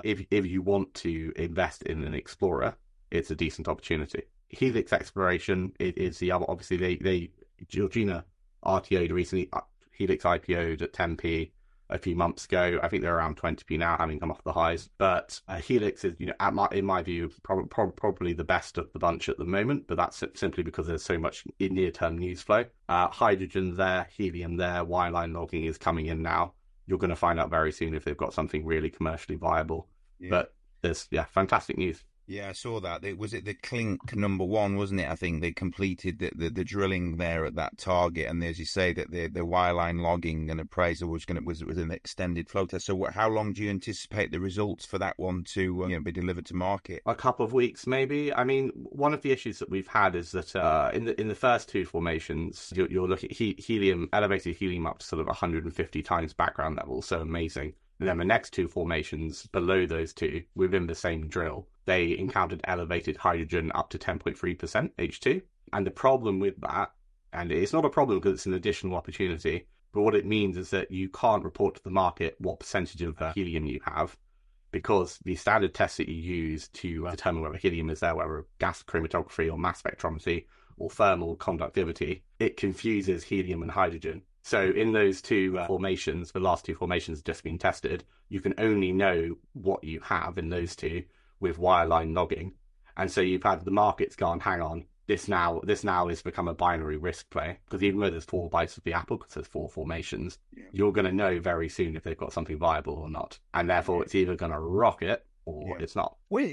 Speaker 4: you want to invest in an explorer, it's a decent opportunity. Helix Exploration is the other. Obviously, Georgina RTO'd recently. Helix IPO'd at 10p a few months ago. I think they're around 20p now, having come off the highs. But Helix is, in my view, probably the best of the bunch at the moment. But that's simply because there's so much near-term news flow. Hydrogen there, helium there, wireline logging is coming in now. You're going to find out very soon if they've got something really commercially viable. Yeah. But there's fantastic news.
Speaker 2: Yeah, I saw that. Was it the Clink #1, wasn't it? I think they completed the drilling there at that target, and as you say, that the wireline logging and appraisal was an extended flow test. So, how long do you anticipate the results for that one to be delivered to market?
Speaker 4: A couple of weeks, maybe. I mean, one of the issues that we've had is that in the first 2 formations, you're looking at elevated helium up to sort of 150 times background level, so amazing. And then the next 2 formations below those 2, within the same drill, they encountered elevated hydrogen up to 10.3% H2. And the problem with that, and it's not a problem because it's an additional opportunity, but what it means is that you can't report to the market what percentage of helium you have, because the standard tests that you use to determine whether helium is there, whether gas chromatography or mass spectrometry or thermal conductivity, it confuses helium and hydrogen. So in those 2 formations, the last 2 formations have just been tested, you can only know what you have in those 2 with wireline logging. And so you've had the markets gone, hang on, this now has become a binary risk play, because even though there's 4 bites of the apple, because there's 4 formations, you're going to know very soon if they've got something viable or not. And therefore it's either going to rocket or it's not.
Speaker 2: Well,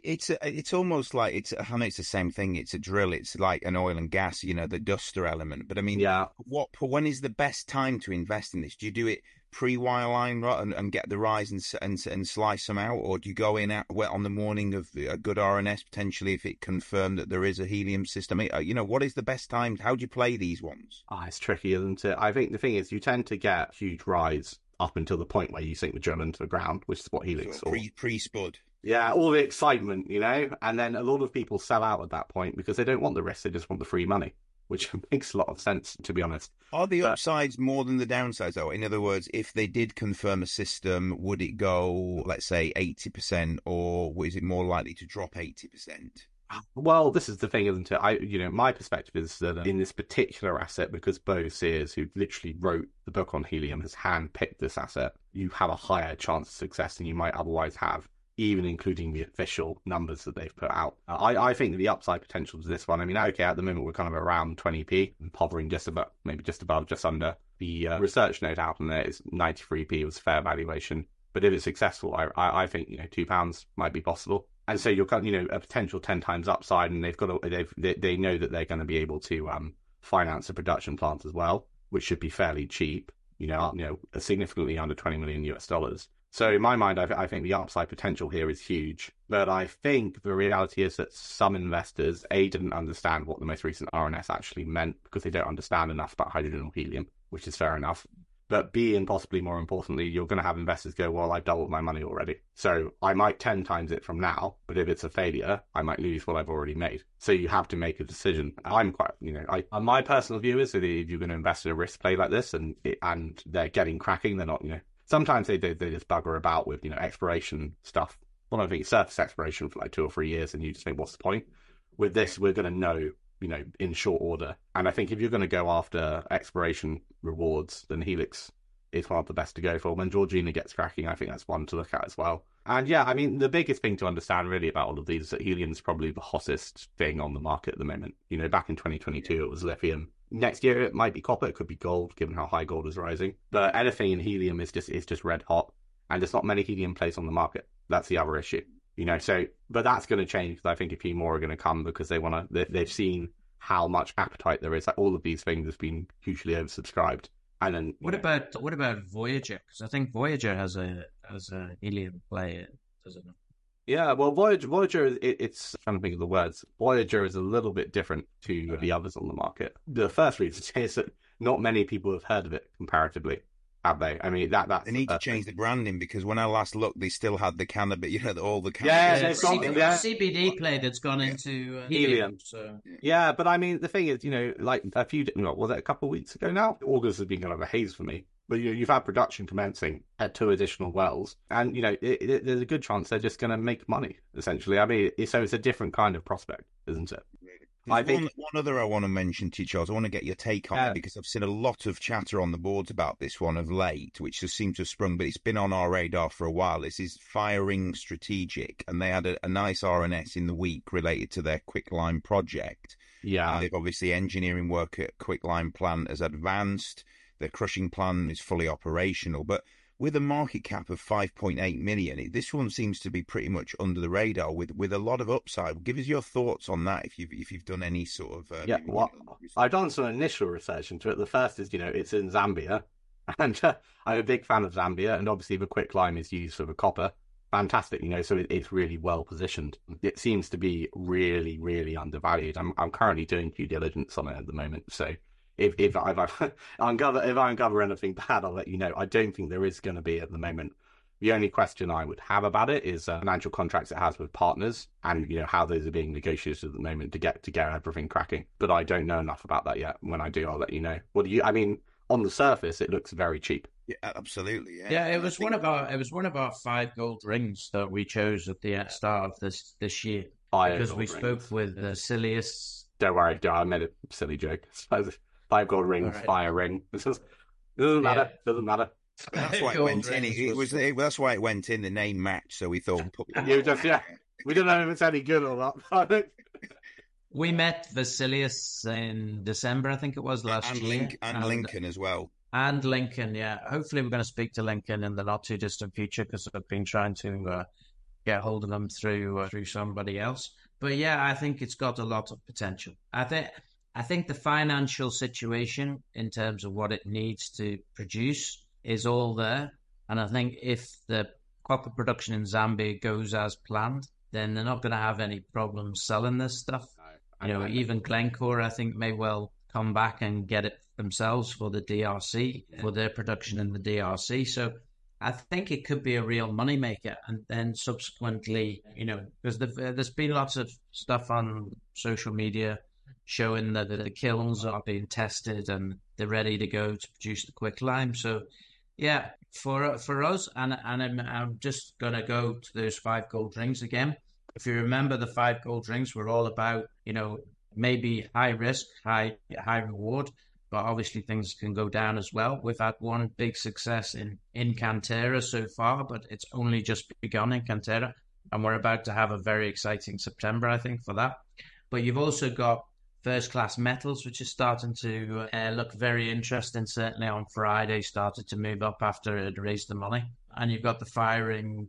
Speaker 2: it's almost like I know it's the same thing. It's a drill. It's like an oil and gas, the duster element. But I mean, when is the best time to invest in this? Do you do it pre-wireline and get the rise and slice them out, or do you go in on the morning of a good RNS potentially if it confirmed that there is a helium system? What is the best time? How do you play these ones?
Speaker 4: It's tricky, isn't it? I think the thing is you tend to get huge rise up until the point where you sink the drill into the ground, which is what Helix saw.
Speaker 2: Pre-spud.
Speaker 4: Yeah, all the excitement, and then a lot of people sell out at that point because they don't want the risk, they just want the free money, which makes a lot of sense, to be honest.
Speaker 2: Are the upsides more than the downsides, though? In other words, if they did confirm a system, would it go, let's say, 80%, or is it more likely to drop 80%?
Speaker 4: Well, this is the thing, isn't it? My perspective is that in this particular asset, because Bo Sears, who literally wrote the book on helium, has handpicked this asset, you have a higher chance of success than you might otherwise have, even including the official numbers that they've put out. I think the upside potential is this one. I mean, okay, at the moment we're kind of around 20p, hovering just above, just under. The research note out on there is 93p was fair valuation. But if it's successful, I think £2 might be possible. And so you're a potential 10 times upside, and they know that they're going to be able to finance a production plant as well, which should be fairly cheap. Significantly under $20 million. So in my mind, I think the upside potential here is huge. But I think the reality is that some investors didn't understand what the most recent RNS actually meant because they don't understand enough about hydrogen or helium, which is fair enough. But B, and possibly more importantly, you're going to have investors go, well, I've doubled my money already. So I might 10 times it from now, but if it's a failure, I might lose what I've already made. So you have to make a decision. I'm quite, my personal view is that if you're going to invest in a risk play like this and they're getting cracking, they're not, sometimes they just bugger about with, exploration stuff. Well, I think surface exploration for like 2 or 3 years and you just think, what's the point? With this, we're going to know, in short order. And I think if you're going to go after exploration rewards, then Helix is one of the best to go for. When Georgina gets cracking, I think that's one to look at as well. And yeah, I mean, the biggest thing to understand really about all of these is that helium's probably the hottest thing on the market at the moment. You know, back in 2022, it was lithium. Next year, it might be copper. It could be gold, given how high gold is rising. But anything in helium is just red hot. And there's not many helium plays on the market. That's the other issue. You know, so, but that's going to change because I think a few more are going to come because they've seen how much appetite there is. Like all of these things have been hugely oversubscribed. And then
Speaker 3: what about Voyager? Because I think Voyager has a helium play, doesn't it?
Speaker 4: Yeah, well, Voyager, it's trying to think of the words. Voyager is a little bit different to the others on the market. The first reason is that not many people have heard of it comparatively, have they? I mean, that's
Speaker 2: they need to change the branding because when I last looked, they still had the cannabis, all the cannabis.
Speaker 3: Yeah, CBD play that's gone into helium. So
Speaker 4: yeah, but I mean, the thing is, like was it a couple of weeks ago now? August has been kind of a haze for me. But you've had production commencing at 2 additional wells, and there's a good chance they're just going to make money. Essentially, I mean, so it's a different kind of prospect, isn't it?
Speaker 2: I think one other I want to mention to you, Charles. I want to get your take on it because I've seen a lot of chatter on the boards about this one of late, which just seems to have sprung, but it's been on our radar for a while. This is Firing Strategic, and they had a nice RNS in the week related to their quicklime project.
Speaker 4: Yeah,
Speaker 2: they've obviously engineering work at quicklime plant has advanced. Their crushing plant is fully operational, but with a market cap of 5.8 million, this one seems to be pretty much under the radar with a lot of upside. Give us your thoughts on that if you've done any sort of
Speaker 4: I've done some initial research into it. The first is it's in Zambia, and I'm a big fan of Zambia, and obviously the quicklime is used for the copper. Fantastic, so it's really well positioned. It seems to be really, really undervalued. I'm currently doing due diligence on it at the moment, so. If I uncover anything bad, I'll let you know. I don't think there is going to be at the moment. The only question I would have about it is financial contracts it has with partners and how those are being negotiated at the moment to get everything cracking. But I don't know enough about that yet. When I do, I'll let you know. I mean, on the surface, it looks very cheap.
Speaker 2: Yeah, absolutely.
Speaker 3: Yeah, it was one of our 5 gold rings that we chose at the start of this year because we spoke with Silius.
Speaker 4: Don't worry, I made a silly joke. 5 gold rings, right. Fire ring. It doesn't matter. Doesn't matter.
Speaker 2: That's why it went in. That's why it went in. The name matched, so we thought.
Speaker 4: We don't know if it's any good or not.
Speaker 3: We met Vasilius in December, I think it was last year,
Speaker 2: and Lincoln as well.
Speaker 3: And Lincoln, yeah. Hopefully, we're going to speak to Lincoln in the not too distant future because I've been trying to get hold of them through somebody else. But yeah, I think it's got a lot of potential. I think the financial situation in terms of what it needs to produce is all there. And I think if the copper production in Zambia goes as planned, then they're not going to have any problems selling this stuff. No, even Glencore, I think, may well come back and get it themselves for the DRC, for their production in the DRC. So I think it could be a real moneymaker. And then subsequently, because there's been lots of stuff on social media showing that the kilns are being tested and they're ready to go to produce the quicklime. So, yeah, for us, and I'm just going to go to those 5 gold rings again. If you remember, the 5 gold rings were all about, maybe high risk, high reward, but obviously things can go down as well. We've had one big success in Cantera so far, but it's only just begun in Cantera, and we're about to have a very exciting September, I think, for that. But you've also got First Class Metals, which is starting to look very interesting. Certainly on Friday, started to move up after it raised the money. And you've got the firing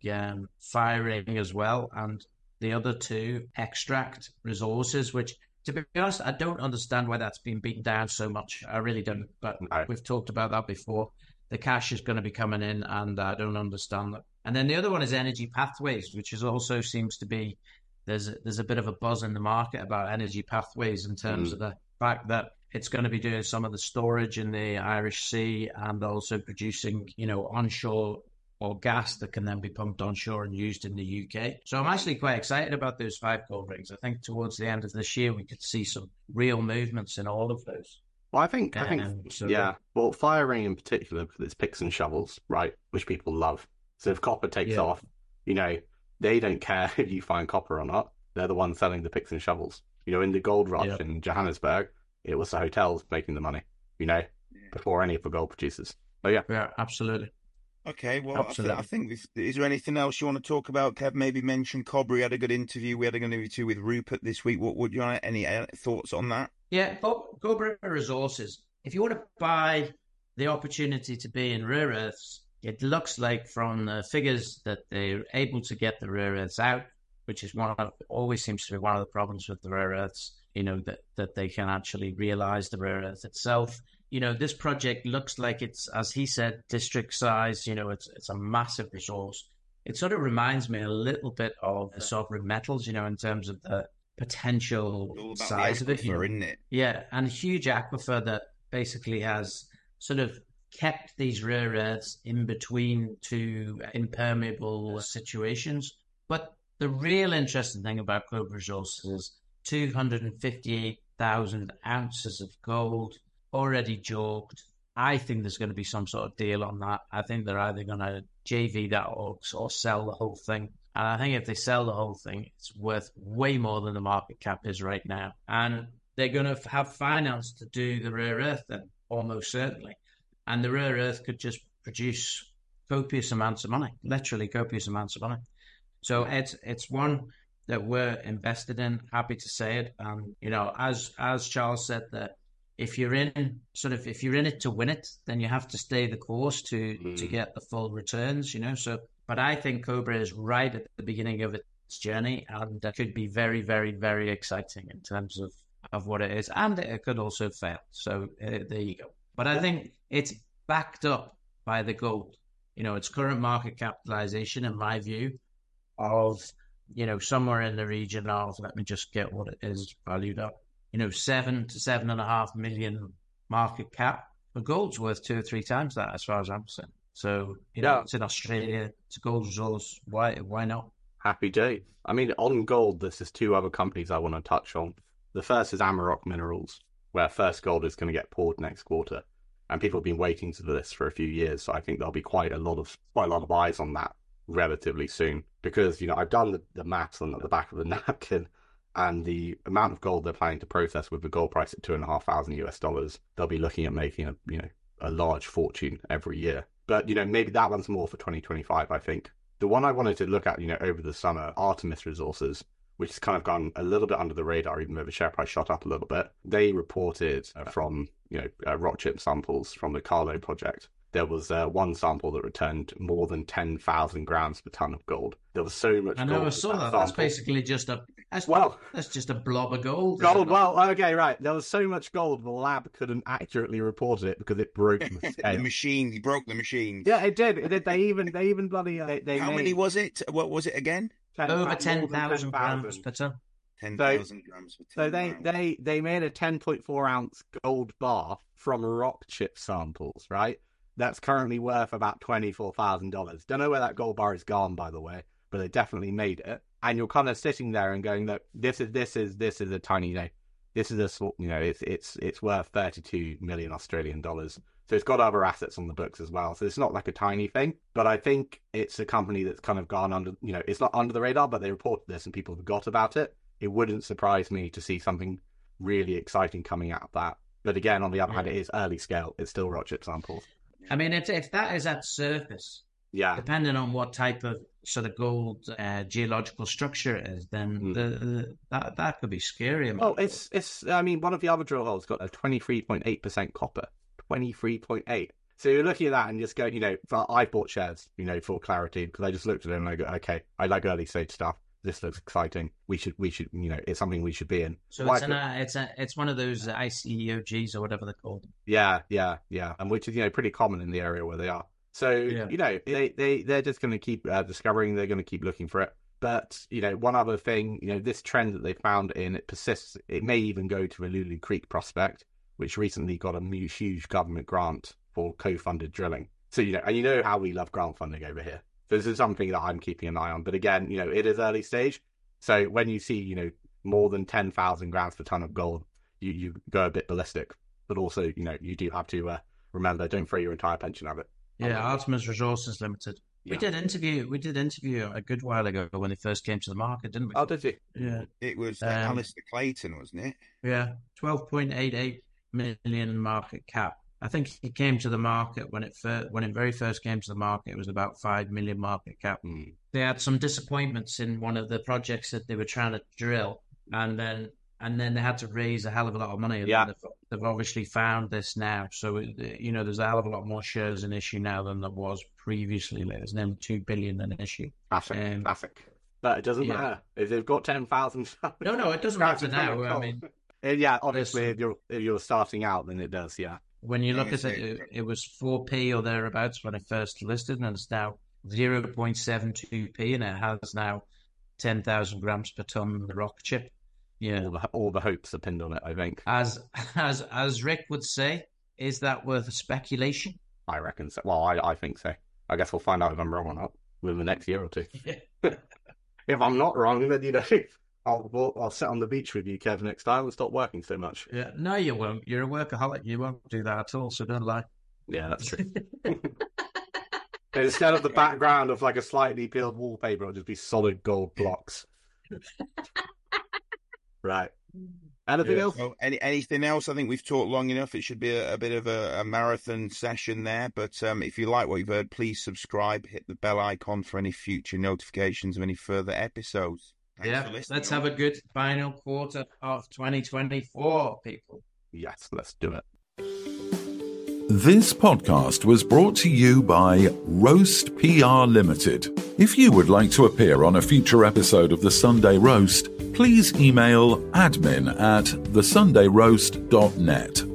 Speaker 3: as well. And the other 2, Extract Resources, which, to be honest, I don't understand why that's been beaten down so much. I really don't. But we've talked about that before. The cash is going to be coming in, and I don't understand that. And then the other one is Energy Pathways, which is also seems to be there's a bit of a buzz in the market about Energy Pathways in terms of the fact that it's going to be doing some of the storage in the Irish Sea and also producing, onshore or gas that can then be pumped onshore and used in the UK. So I'm actually quite excited about those 5 gold rings. I think towards the end of this year, we could see some real movements in all of those.
Speaker 4: Well, I think, yeah. Well, firing in particular, because it's picks and shovels, right, which people love. So if copper takes off, they don't care if you find copper or not. They're the ones selling the picks and shovels. In the gold rush in Johannesburg, it was the hotels making the money, before any of the gold producers. Oh yeah.
Speaker 3: Yeah, absolutely.
Speaker 2: Okay, well,
Speaker 3: Absolutely.
Speaker 2: I think is there anything else you want to talk about, Kev? Maybe mention Cobra. We had a good interview. We had a good interview with Rupert this week. What would you want? Any thoughts on that?
Speaker 3: Yeah, Cobra Resources. If you want to buy the opportunity to be in rare earths, it looks like from the figures that they're able to get the rare earths out, which is always seems to be one of the problems with the rare earths. That they can actually realize the rare earth itself. This project looks like it's, as he said, district size. It's a massive resource. It sort of reminds me a little bit of the sovereign metals, in terms of the potential size of it.
Speaker 2: Isn't it?
Speaker 3: Yeah, and a huge aquifer that basically has sort of kept these rare earths in between two impermeable situations. But the real interesting thing about Cobra Resources is 258,000 ounces of gold already jogged. I think there's going to be some sort of deal on that. I think they're either going to JV that or sell the whole thing. And I think if they sell the whole thing, it's worth way more than the market cap is right now. And they're going to have finance to do the rare earth then, almost certainly. And the rare earth could just produce copious amounts of money, literally copious amounts of money. So it's one that we're invested in. Happy to say it. As Charles said, that if you're in it to win it, then you have to stay the course to get the full returns. So, but I think Cobra is right at the beginning of its journey, and that could be very, very, very exciting in terms of what it is, and it could also fail. So there you go. But I think it's backed up by the gold. Its current market capitalization, in my view, of somewhere in the region of, let me just get what it is valued at, 7 to 7.5 million market cap. But gold's worth 2 or 3 times that, as far as I'm concerned. So it's in Australia, it's a gold resource. Why not?
Speaker 4: Happy day. I mean, on gold, there's 2 other companies I want to touch on. The first is Amaroq Minerals, where first gold is going to get poured next quarter, and people have been waiting for this for a few years. So I think there'll be quite a lot of eyes on that relatively soon, because I've done the maths on the back of the napkin, and the amount of gold they're planning to process with the gold price at $2,500 US, they'll be looking at making a large fortune every year. But maybe that one's more for 2025. I think the one I wanted to look at over the summer, Artemis Resources, which has kind of gone a little bit under the radar, even though the share price shot up a little bit. They reported from rock chip samples from the Carlo project. There was one sample that returned more than 10,000 grams per ton of gold. There was so much gold.
Speaker 3: I saw that. That's basically just that's just a blob of gold.
Speaker 4: Gold, well, okay, right. There was so much gold, the lab couldn't accurately report it because it broke the scale.
Speaker 2: He broke the machine.
Speaker 4: Yeah, it did. They even bloody...
Speaker 2: How many was it? What was it again?
Speaker 3: Over 10,000 grams per ton.
Speaker 2: 10,000 grams per ton.
Speaker 4: So they made a 10.4 ounce gold bar from rock chip samples, right? That's currently worth about $24,000. Don't know where that gold bar is gone, by the way, but they definitely made it. And you're kind of sitting there and going, look, this is a tiny, this is a small, it's worth 32 million Australian dollars. So it's got other assets on the books as well. So it's not like a tiny thing, but I think it's a company that's kind of gone under, it's not under the radar, but they reported this and people forgot about it. It wouldn't surprise me to see something really exciting coming out of that. But again, on the other hand, it is early scale. It's still rock chip samples.
Speaker 3: I mean, if that is at surface, depending on what type of sort of gold geological structure it is, then that could be scary.
Speaker 4: Oh, it's. I mean, one of the other drill holes got a 23.8% copper. 23.8. So you're looking at that and just go, I bought shares, for clarity, because I just looked at it and I go, okay, I like early stage stuff. This looks exciting. We should, it's something we should be in.
Speaker 3: So it's one of those ICEOGs or whatever they're called.
Speaker 4: Yeah. And which is, pretty common in the area where they are. So, they're just going to keep discovering, they're going to keep looking for it. But, one other thing, this trend that they found it persists. It may even go to a Lulu Creek prospect, which recently got a huge government grant for co-funded drilling. So, and how we love grant funding over here. This is something that I'm keeping an eye on. But again, it is early stage. So when you see, more than 10,000 grams per ton of gold, you go a bit ballistic. But also, you do have to remember, don't throw your entire pension at it.
Speaker 3: Yeah, Artemis Resources Limited. Yeah. We did interview a good while ago when they first came to the market, didn't we?
Speaker 4: Oh, did you?
Speaker 3: Yeah.
Speaker 2: It was Alistair Clayton, wasn't it?
Speaker 3: Yeah, 12.88 million market cap. I think it came to the market when it very first came to the market. It was about 5 million market cap. They had some disappointments in one of the projects that they were trying to drill, and then they had to raise a hell of a lot of money.
Speaker 4: Yeah.
Speaker 3: They've obviously found this now, so there's a hell of a lot more shares in issue now than there was previously. There's nearly 2 billion in issue.
Speaker 4: Classic. But it doesn't matter if they've got 10,000.
Speaker 3: No, it doesn't matter now. I mean,
Speaker 4: obviously, if you're starting out, then it does. Yeah.
Speaker 3: When you look at it, it was 4p or thereabouts when it first listed, and it's now 0.72p, and it has now 10,000 grams per ton the rock chip. Yeah,
Speaker 4: all the hopes are pinned on it, I think.
Speaker 3: As Rick would say, is that worth speculation?
Speaker 4: I reckon so. Well, I think so. I guess we'll find out if I'm wrong or not within the next year or two. If I'm not wrong, then I'll sit on the beach with you, Kev, next time and stop working so much.
Speaker 3: Yeah, no, you won't. You're a workaholic. You won't do that at all, so don't lie.
Speaker 4: Yeah, that's true. Instead of the background of like a slightly peeled wallpaper, it'll just be solid gold blocks. Right. Anything else?
Speaker 2: So anything else? I think we've talked long enough. It should be a bit of a marathon session there. But if you like what you've heard, please subscribe, hit the bell icon for any future notifications of any further episodes. Thanks
Speaker 3: let's have a good final quarter of 2024, people.
Speaker 4: Yes, let's do it.
Speaker 1: This podcast was brought to you by Roast PR Limited. If you would like to appear on a future episode of The Sunday Roast, please email admin@thesundayroast.net.